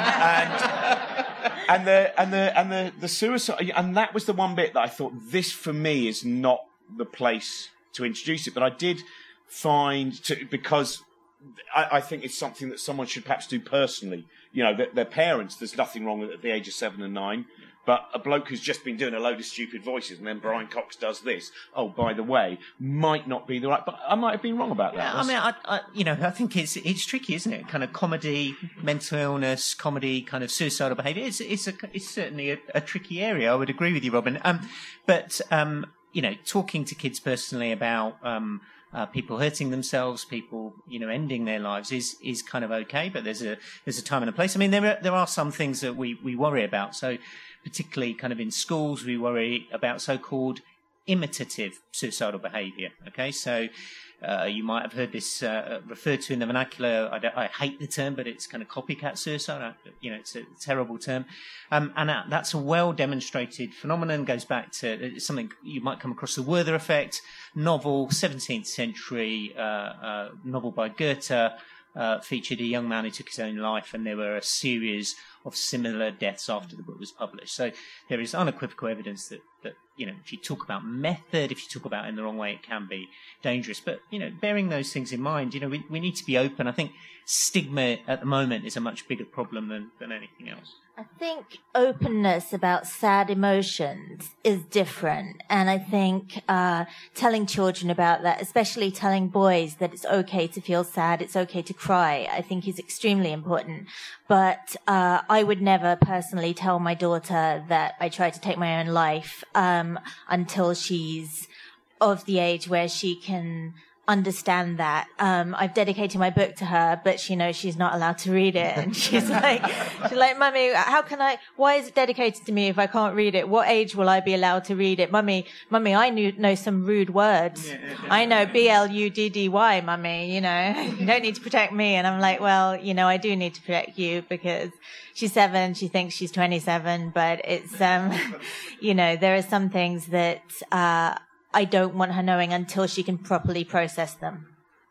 and And the and the and the, the suicide, and that was the one bit that I thought, this for me is not the place to introduce it. But I did find to, because I, I think it's something that someone should perhaps do personally. You know, their, their parents, there's nothing wrong with at the age of seven and nine. But a bloke who's just been doing a load of stupid voices, and then Brian Cox does this. Oh, by the way, might not be the right. But I might have been wrong about that. Yeah, I mean, I, I, you know, I think it's it's tricky, isn't it? Kind of comedy, mental illness, comedy, kind of suicidal behaviour. It's it's a, it's certainly a, a tricky area. I would agree with you, Robin. Um, but um, you know, talking to kids personally about um. Uh, people hurting themselves, people, you know, ending their lives is is kind of okay, but there's a there's a time and a place. I mean, there are, there are some things that we, we worry about. So, particularly kind of in schools, we worry about so-called imitative suicidal behaviour. Okay, so uh, you might have heard this uh, referred to in the vernacular. I, don't, I hate the term, but it's kind of copycat suicide. I, you know, it's a terrible term, um, and that, that's a well-demonstrated phenomenon. Goes back to something you might come across, the Werther effect. Novel, seventeenth century uh, uh, novel by Goethe, uh, featured a young man who took his own life, and there were a series of similar deaths after the book was published. So there is unequivocal evidence that, that, you know, if you talk about method, if you talk about it in the wrong way, it can be dangerous. But, you know, bearing those things in mind, you know, we, we need to be open. I think stigma at the moment is a much bigger problem than, than anything else. I think openness about sad emotions is different. And I think uh, telling children about that, especially telling boys that it's okay to feel sad, it's okay to cry, I think is extremely important. But uh, I would never personally tell my daughter that I try to take my own life um, until she's of the age where she can understand that. Um, I've dedicated my book to her, but she knows she's not allowed to read it. And she's like, she's like, Mummy, how can I, why is it dedicated to me if I can't read it? What age will I be allowed to read it? Mummy, Mummy, I knew, know some rude words. I know B L U D D Y, Mummy, you know, you don't need to protect me. And I'm like, well, you know, I do need to protect you because she's seven. She thinks she's twenty-seven, but it's, um, you know, there are some things that, uh, I don't want her knowing until she can properly process them.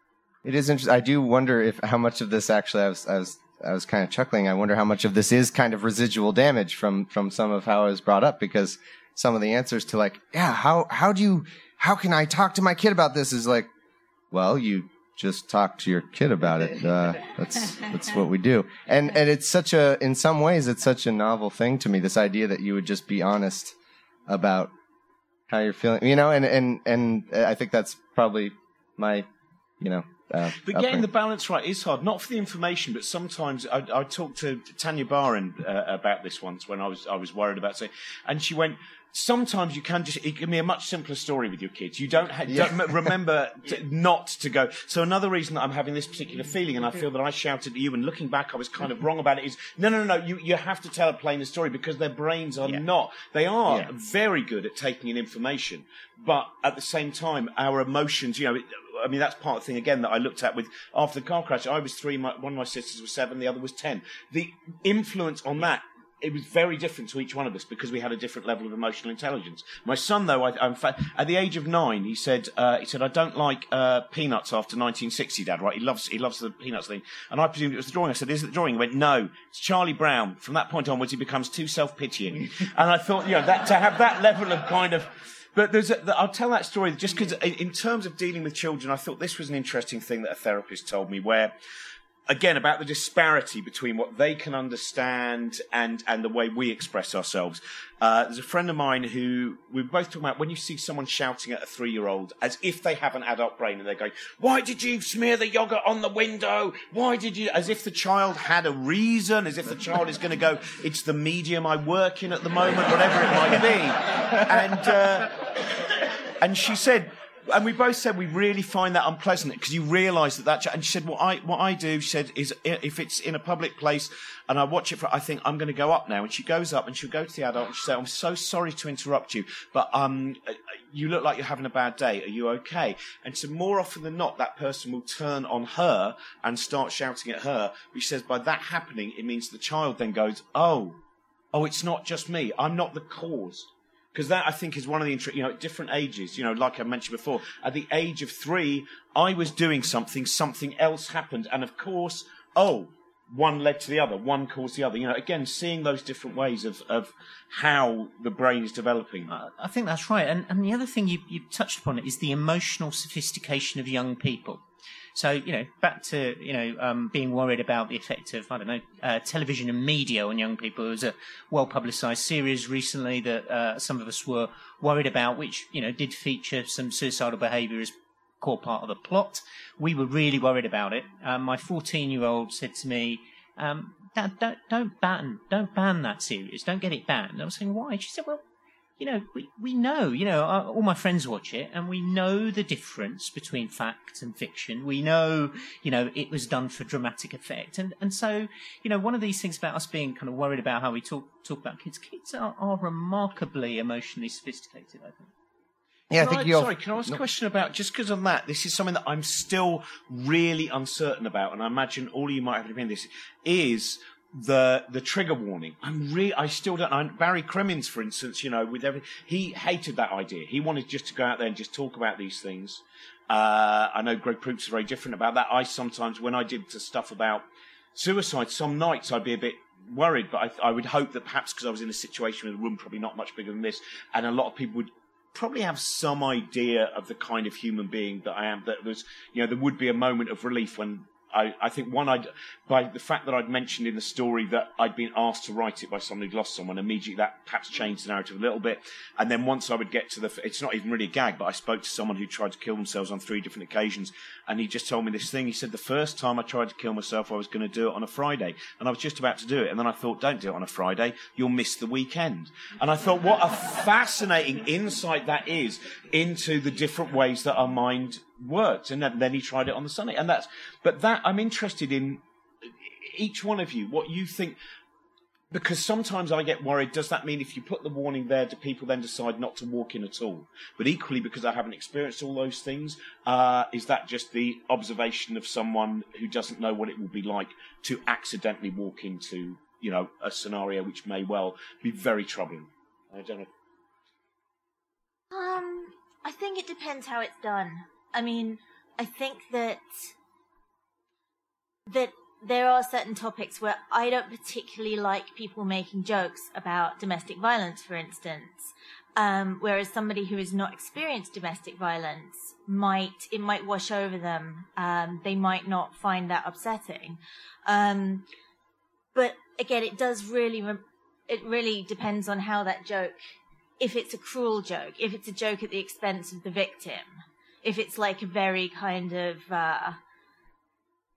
It is interesting. I do wonder if how much of this actually, I was, I was, I was kind of chuckling. I wonder how much of this is kind of residual damage from, from some of how I was brought up, because some of the answers to like, yeah, how, how do you, how can I talk to my kid about this is like, well, you just talk to your kid about it. Uh, that's, that's what we do. And, and it's such a, in some ways, it's such a novel thing to me, this idea that you would just be honest about how you're feeling, you know, and, and, and I think that's probably my, you know, Uh, but upbringing. getting the balance right is hard. Not for the information, but sometimes I, I talked to Tanya Barin uh, about this once when I was I was worried about saying, and she went, sometimes you can just, it can be a much simpler story with your kids. You don't, ha- Yeah. don't remember to, not to go. So another reason that I'm having this particular feeling, and I feel that I shouted at you, and looking back I was kind of wrong about it, is no, no, no, no, you, you have to tell a plainer story, because their brains are Yeah. not. They are Yeah. very good at taking in information, but at the same time, our emotions, you know, it, I mean, that's part of the thing, again, that I looked at with, after the car crash, I was three, my, one of my sisters was seven, the other was ten. The influence on that, it was very different to each one of us, because we had a different level of emotional intelligence. My son, though, I, I'm fa- at the age of nine, he said, uh, he said, I don't like uh, Peanuts after nineteen sixty, Dad. Right? He loves, he loves the Peanuts thing. And I presumed it was the drawing. I said, is it the drawing? He went, no, it's Charlie Brown. From that point onwards, he becomes too self-pitying. And I thought, you know, that to have that level of kind of. But there's, a, I'll tell that story just because, in terms of dealing with children, I thought this was an interesting thing that a therapist told me, where, again, about the disparity between what they can understand and, and the way we express ourselves. Uh, there's a friend of mine who, we were both talking about, when you see someone shouting at a three-year-old as if they have an adult brain, and they're going, why did you smear the yogurt on the window? Why did you, as if the child had a reason, as if the child is going to go, it's the medium I work in at the moment, whatever it might be. And, uh, and she said, and we both said we really find that unpleasant, because you realise that that. Ch- and she said, "What I what I do," she said, "is if it's in a public place and I watch it for, I think I'm going to go up now." And she goes up and she'll go to the adult and she'll say, "I'm so sorry to interrupt you, but um, you look like you're having a bad day. Are you okay?" And so more often than not, that person will turn on her and start shouting at her. But she says, by that happening, it means the child then goes, "Oh, oh, it's not just me. I'm not the cause." Because that, I think, is one of the, you know, at different ages, you know, like I mentioned before, at the age of three, I was doing something, something else happened. And of course, oh, one led to the other, one caused the other. You know, again, seeing those different ways of, of how the brain is developing. Uh, I think that's right. And, and the other thing you, you touched upon is the emotional sophistication of young people. So, you know, back to, you know, um, being worried about the effect of, I don't know, uh, television and media on young people. There was a well-publicised series recently that uh, some of us were worried about, which, you know, did feature some suicidal behaviour as core part of the plot. We were really worried about it. Um, my fourteen-year-old said to me, um, Dad, don't, don't ban, don't ban that series. Don't get it banned. And I was saying, why? She said, well, you know, we, we know, you know, uh, all my friends watch it, and we know the difference between fact and fiction. We know, you know, it was done for dramatic effect. And, and so, you know, one of these things about us being kind of worried about how we talk, talk about kids, kids are, are remarkably emotionally sophisticated, I think. Yeah, Can I think I, you'll. sorry, can I ask no. a question about, just because on that, this is something that I'm still really uncertain about, and I imagine all of you might have an opinion on this, is the the trigger warning. I'm really, I still don't know. Barry Crimmins, for instance, you know, with everything, he hated that idea. He wanted just to go out there and just talk about these things. Uh, I know Greg Proops is very different about that. I sometimes, when I did the stuff about suicide, some nights I'd be a bit worried, but I, I would hope that perhaps because I was in a situation with a room probably not much bigger than this, and a lot of people would probably have some idea of the kind of human being that I am, that there's, you know, there would be a moment of relief when I, I think one, I'd, by the fact that I'd mentioned in the story that I'd been asked to write it by someone who'd lost someone, immediately that perhaps changed the narrative a little bit. And then once I would get to the, it's not even really a gag, but I spoke to someone who tried to kill themselves on three different occasions, and he just told me this thing. He said, the first time I tried to kill myself, I was going to do it on a Friday, and I was just about to do it, and then I thought, don't do it on a Friday, you'll miss the weekend. And I thought, what a fascinating insight that is into the different ways that our mind works. And then he tried it on the Sunday, and that's, but that, I'm interested in each one of you, what you think, because sometimes I get worried, does that mean if you put the warning there, do people then decide not to walk in at all? But equally, because I haven't experienced all those things, uh, is that just the observation of someone who doesn't know what it will be like to accidentally walk into, you know, a scenario which may well be very troubling? I don't know. Um, I think it depends how it's done. I mean, I think that that there are certain topics where I don't particularly like people making jokes about domestic violence, for instance. Um, whereas somebody who has not experienced domestic violence might, it might wash over them. Um, they might not find that upsetting. Um, but again, it does really, re- it really depends on how that joke, if it's a cruel joke, if it's a joke at the expense of the victim, if it's like a very kind of, uh,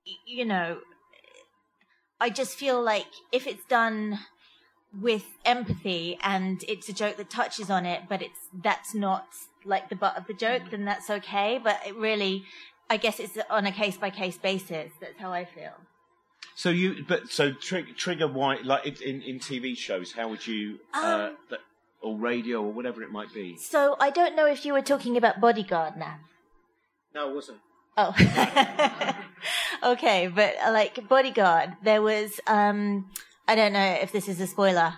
you know, I just feel like if it's done with empathy and it's a joke that touches on it, but it's that's not like the butt of the joke, then that's okay. But it really, I guess it's on a case by case basis. That's how I feel. So you, but so trigger, trigger why, like in, in T V shows, how would you, Um, uh, th- or radio or whatever it might be? So I don't know if you were talking about Bodyguard now. No, it wasn't. Oh, okay, but uh, like Bodyguard, there was, um, I don't know if this is a spoiler.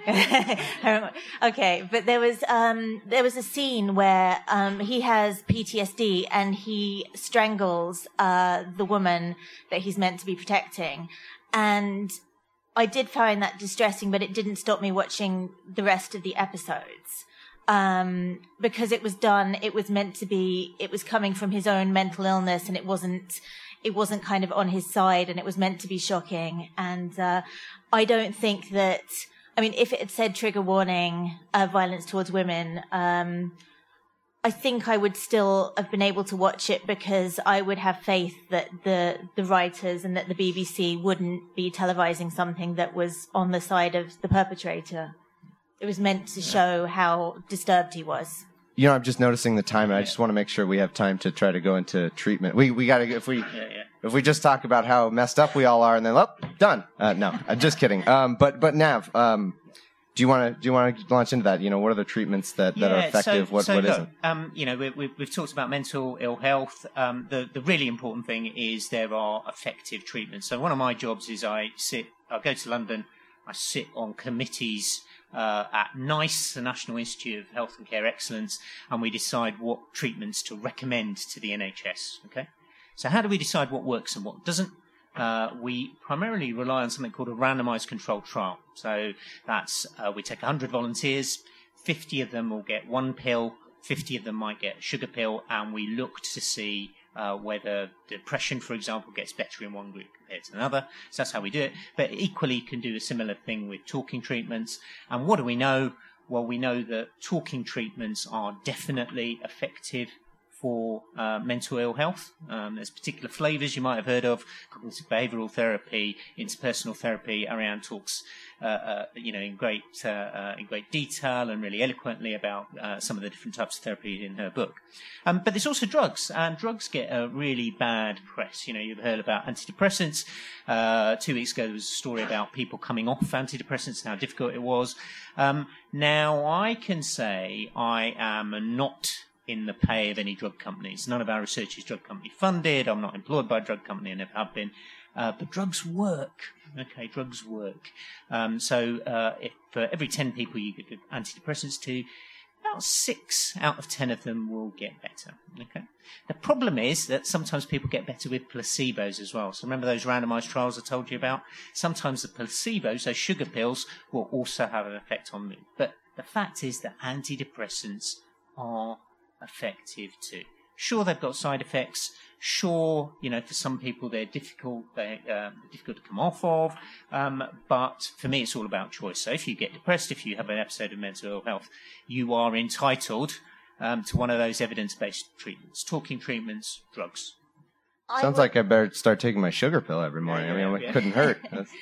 Okay, but there was um, there was a scene where um, he has P T S D and he strangles uh, the woman that he's meant to be protecting, and I did find that distressing, but it didn't stop me watching the rest of the episodes. Um, because it was done, it was meant to be, it was coming from his own mental illness, and it wasn't, it wasn't kind of on his side, and it was meant to be shocking. And, uh, I don't think that, I mean, if it had said trigger warning, uh, violence towards women, um, I think I would still have been able to watch it because I would have faith that the, the writers and that the B B C wouldn't be televising something that was on the side of the perpetrator. It was meant to show how disturbed he was. You know, I'm just noticing the time, and I just want to make sure we have time to try to go into treatment. We we got to if we Yeah, yeah. if we just talk about how messed up we all are, and then oh, done. Uh, no, I'm just kidding. Um, but but Nav, um, do you want to do you want to launch into that? You know, what are the treatments that, that are Yeah, effective? So, what so what look, isn't? Um, you know, we, we, we've talked about mental ill health. Um, the the really important thing is there are effective treatments. So one of my jobs is I sit, I go to London, I sit on committees. Uh, at NICE, the National Institute of Health and Care Excellence, and we decide what treatments to recommend to the N H S. Okay, so how do we decide what works and what doesn't? Uh, we primarily rely on something called a randomised controlled trial. So that's uh, we take one hundred volunteers, fifty of them will get one pill, fifty of them might get a sugar pill, and we look to see uh, whether depression, for example, gets better in one group compared to another. So that's how we do it. But equally, you can do a similar thing with talking treatments. And what do we know? Well, we know that talking treatments are definitely effective for uh, mental ill health. Um, there's particular flavours you might have heard of: cognitive behavioural therapy, interpersonal therapy. Ariane talks, uh, uh, you know, in great uh, uh, in great detail and really eloquently about uh, some of the different types of therapy in her book. Um, but there's also drugs, and drugs get a really bad press. You know, you've heard about antidepressants. Uh, two weeks ago, there was a story about people coming off antidepressants and how difficult it was. Um, now, I can say I am not in the pay of any drug companies. None of our research is drug company funded. I'm not employed by a drug company. I never have been. Uh, but drugs work. Okay, drugs work. Um, so uh, if for every ten people you give antidepressants to, about six out of ten of them will get better. Okay. The problem is that sometimes people get better with placebos as well. So remember those randomized trials I told you about? Sometimes the placebos, those sugar pills, will also have an effect on mood. But the fact is that antidepressants are effective too. Sure, they've got side effects. Sure, you know, for some people they're difficult, they're uh, difficult to come off of. Um, but for me, it's all about choice. So if you get depressed, if you have an episode of mental ill health, you are entitled um, to one of those evidence-based treatments, talking treatments, drugs. I Sounds would, like I better start taking my sugar pill every morning. I mean, it couldn't hurt.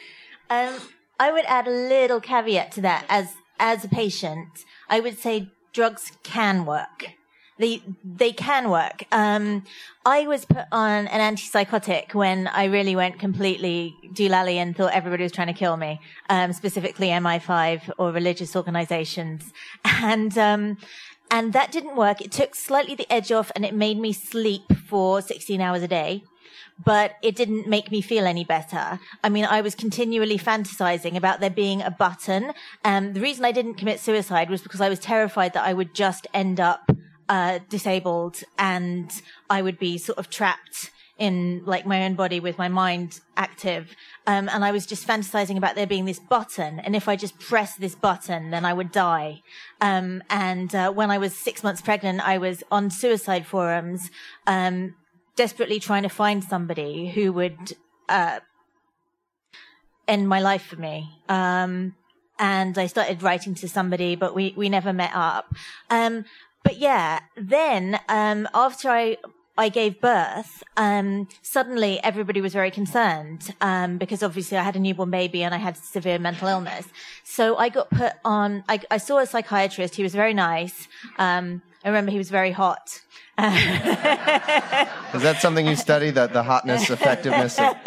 um, I would add a little caveat to that. As as a patient, I would say drugs can work. They they can work. Um, I was put on an antipsychotic when I really went completely doolally and thought everybody was trying to kill me, um, specifically M I five or religious organizations. And um, and that didn't work. It took slightly the edge off, and it made me sleep for sixteen hours a day. But it didn't make me feel any better. I mean, I was continually fantasizing about there being a button. And the reason I didn't commit suicide was because I was terrified that I would just end up uh disabled, and I would be sort of trapped in like my own body with my mind active. Um, and I was just fantasizing about there being this button, and if I just press this button, then I would die. Um, and uh, when I was six months pregnant, I was on suicide forums, um, desperately trying to find somebody who would uh, end my life for me. Um, and I started writing to somebody, but we, we never met up. Um, But yeah, then um, after I I gave birth, um, suddenly everybody was very concerned, um, because obviously I had a newborn baby and I had severe mental illness. So I got put on, I, I saw a psychiatrist. He was very nice. Um, I remember he was very hot. Is that something you study, that the hotness, effectiveness of...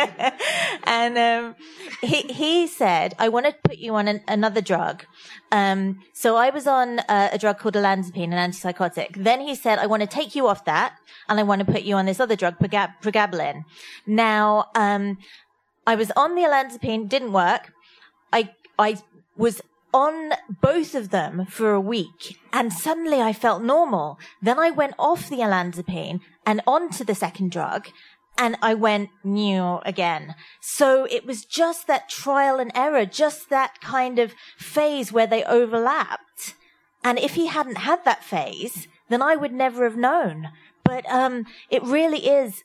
And um, he he said, I want to put you on an, another drug. Um, so I was on uh, a drug called olanzapine, an antipsychotic. Then he said, I want to take you off that, and I want to put you on this other drug, pregab- pregabalin. Now, um, I was on the olanzapine, didn't work. I I was on both of them for a week, and suddenly I felt normal. Then I went off the olanzapine and onto the second drug, and I went new again. So it was just that trial and error, just that kind of phase where they overlapped. And if he hadn't had that phase, then I would never have known. But um, it really is,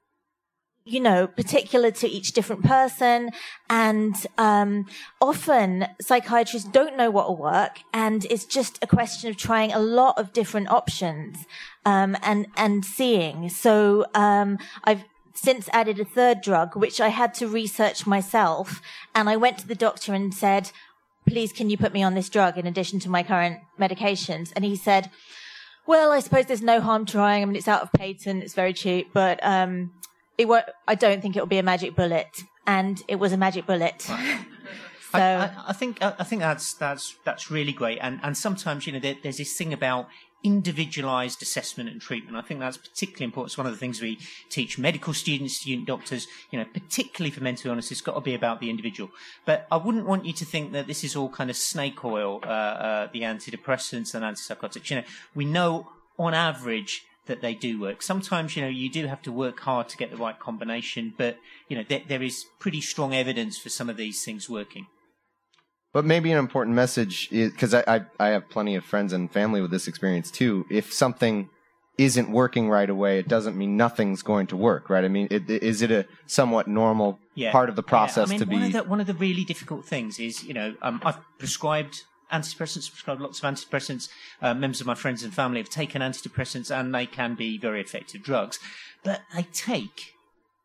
you know, particular to each different person. And um, often psychiatrists don't know what will work. And it's just a question of trying a lot of different options um, and, and seeing. So um, I've since added a third drug, which I had to research myself. And I went to the doctor and said, please, can you put me on this drug in addition to my current medications? And he said, well, I suppose there's no harm trying. I mean, it's out of patent. It's very cheap, but um, it won't, I don't think it'll be a magic bullet. And it was a magic bullet. Right. So I, I, I think I, I think that's that's that's really great. And and sometimes, you know, there, there's this thing about individualized assessment and treatment. I think that's particularly important. It's one of the things we teach medical students, student doctors, you know, particularly for mental illness. It's got to be about the individual. But I wouldn't want you to think that this is all kind of snake oil, uh, uh, the antidepressants and antipsychotics. You know, we know on average that they do work. Sometimes, you know, you do have to work hard to get the right combination, but, you know, there, there is pretty strong evidence for some of these things working. But maybe an important message is, because I, I I have plenty of friends and family with this experience too. If something isn't working right away, it doesn't mean nothing's going to work, right? I mean, it, is it a somewhat normal yeah. part of the process yeah. I mean, to be? One of, the, one of the really difficult things is, you know, um, I've prescribed antidepressants, prescribed lots of antidepressants. Uh, members of my friends and family have taken antidepressants, and they can be very effective drugs. But they take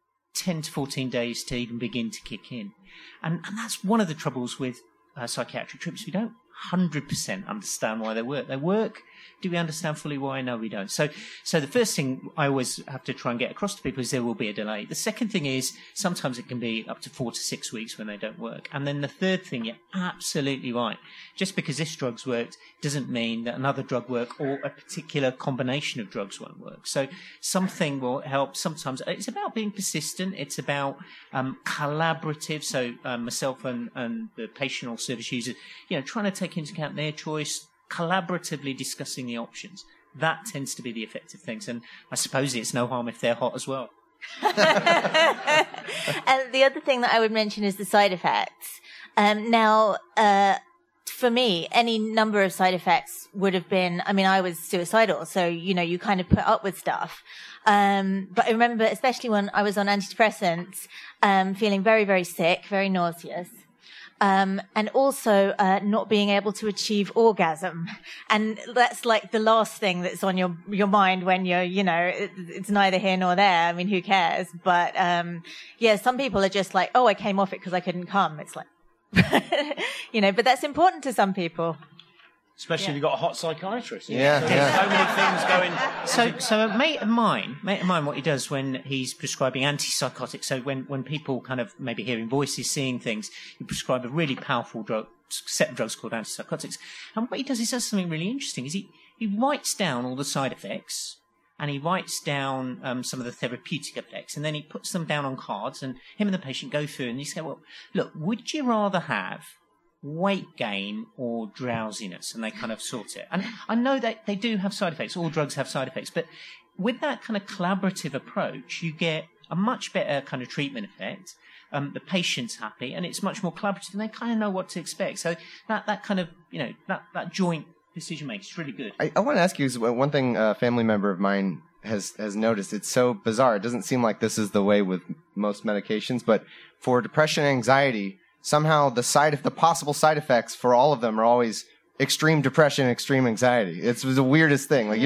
ten to fourteen days to even begin to kick in. And, and that's one of the troubles with Uh, psychiatric treatments. We don't one hundred percent understand why they work. They work. Do we understand fully why? No, we don't. So, so the first thing I always have to try and get across to people is there will be a delay. The second thing is sometimes it can be up to four to six weeks when they don't work. And then the third thing, you're absolutely right. Just because this drug's worked doesn't mean that another drug work or a particular combination of drugs won't work. So something will help. Sometimes it's about being persistent. It's about um, collaborative. So um, myself and, and the patient or service user, you know, trying to take into account their choice, collaboratively discussing the options. That tends to be the effective things. And I suppose it's no harm if they're hot as well. And the other thing that I would mention is the side effects. Um, now, uh, for me, any number of side effects would have been, I mean, I was suicidal. So, you know, you kind of put up with stuff. Um, but I remember, especially when I was on antidepressants, um, feeling very, very sick, very nauseous. Um, and also, uh, not being able to achieve orgasm. And that's like the last thing that's on your, your mind when you're, you know, it, it's neither here nor there. I mean, who cares? But, um, yeah, some people are just like, oh, I came off it because I couldn't come. It's like, you know, but that's important to some people. Especially Yeah. if you've got a hot psychiatrist. Yeah, So yeah. there's so many things going. So, so a mate of mine, mate of mine, what he does when he's prescribing antipsychotics, so when, when people kind of maybe hearing voices, seeing things, he prescribe a really powerful drug, set of drugs called antipsychotics. And what he does, he does something really interesting, is he, he writes down all the side effects, and he writes down um, some of the therapeutic effects, and then he puts them down on cards, and him and the patient go through, and he say, well, look, would you rather have weight gain or drowsiness? And they kind of sort it. And I know that they do have side effects. All drugs have side effects. But with that kind of collaborative approach, you get a much better kind of treatment effect. Um, the patient's happy, and it's much more collaborative, and they kind of know what to expect. So that, that kind of, you know, that, that joint decision making is really good. I, I want to ask you, is one thing a family member of mine has has noticed. It's so bizarre. It doesn't seem like this is the way with most medications, but for depression and anxiety, somehow the side the possible side effects for all of them are always extreme depression, extreme anxiety. It's the weirdest thing. Like you Yeah, don't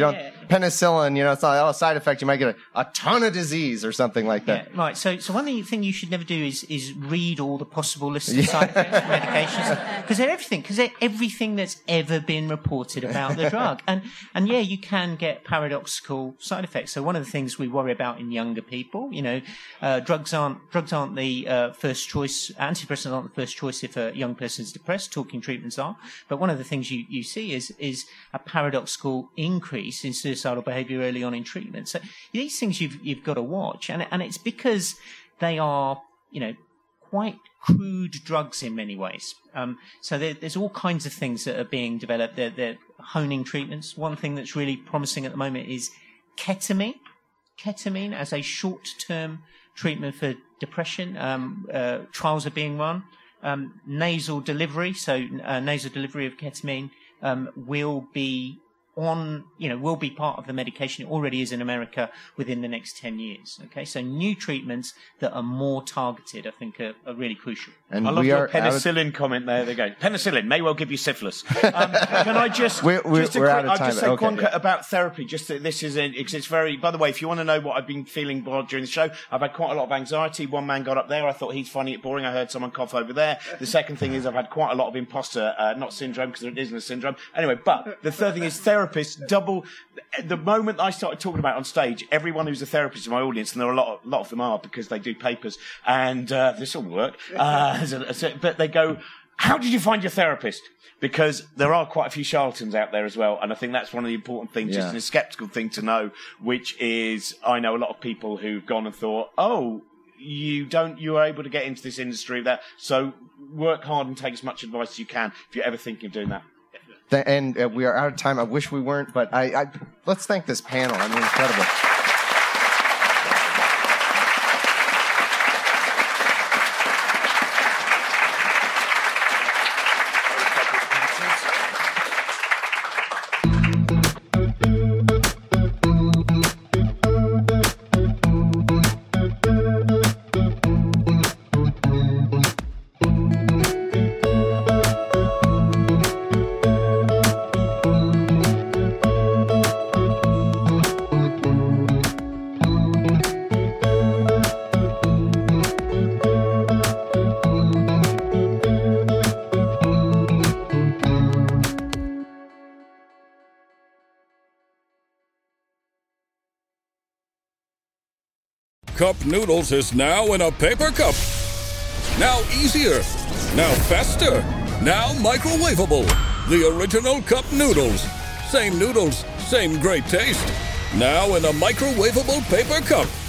penicillin, you know, it's not a side effect. You might get a, a ton of disease or something like that. Yeah, right. So, so one thing you should never do is is read all the possible lists of side effects of medications, because they're everything. Because they're everything that's ever been reported about the drug. And and yeah, you can get paradoxical side effects. So one of the things we worry about in younger people, you know, uh, drugs aren't drugs aren't the uh, first choice. Antidepressants aren't the first choice if a young person is depressed. Talking treatments are. But one of the things you, you see is is a paradoxical increase in suicidal behaviour early on in treatment. So these things you've you've got to watch, and and it's because they are, you know, quite crude drugs in many ways. Um, so there, there's all kinds of things that are being developed. They're, they're honing treatments. One thing that's really promising at the moment is ketamine. Ketamine as a short-term treatment for depression. Um, uh, trials are being run. Um, nasal delivery, so uh, nasal delivery of ketamine um, will be on, you know, will be part of the medication. It already is in America within the next ten years. Okay, so new treatments that are more targeted, I think, are, are really crucial. And I love your penicillin of... comment there. There you go. Penicillin may well give you syphilis. Um, can I just, we're, we're, just, a we're quick, out of time. I'll just say okay, one yeah. about therapy. Just that this is, a, it's very, by the way, if you want to know what I've been feeling while during the show, I've had quite a lot of anxiety. One man got up there. I thought he's finding it boring. I heard someone cough over there. The second thing is I've had quite a lot of imposter, uh, not syndrome, because it isn't a syndrome. Anyway, but the third thing is therapists double. The moment I started talking about it on stage, everyone who's a therapist in my audience, and there are a lot, of, lot of them are because they do papers, and uh, this will work. Uh, but they go, "How did you find your therapist?" Because there are quite a few charlatans out there as well, and I think that's one of the important things, yeah. just a sceptical thing to know, which is I know a lot of people who've gone and thought, "Oh, you don't, you are able to get into this industry that, so work hard and take as much advice as you can if you're ever thinking of doing that." And uh, we are out of time. I wish we weren't, but I, I let's thank this panel. I mean, incredible. Cup noodles is now in a paper cup. Now easier. Now faster. Now microwavable. The original cup noodles. Same noodles, same great taste. Now in a microwavable paper cup.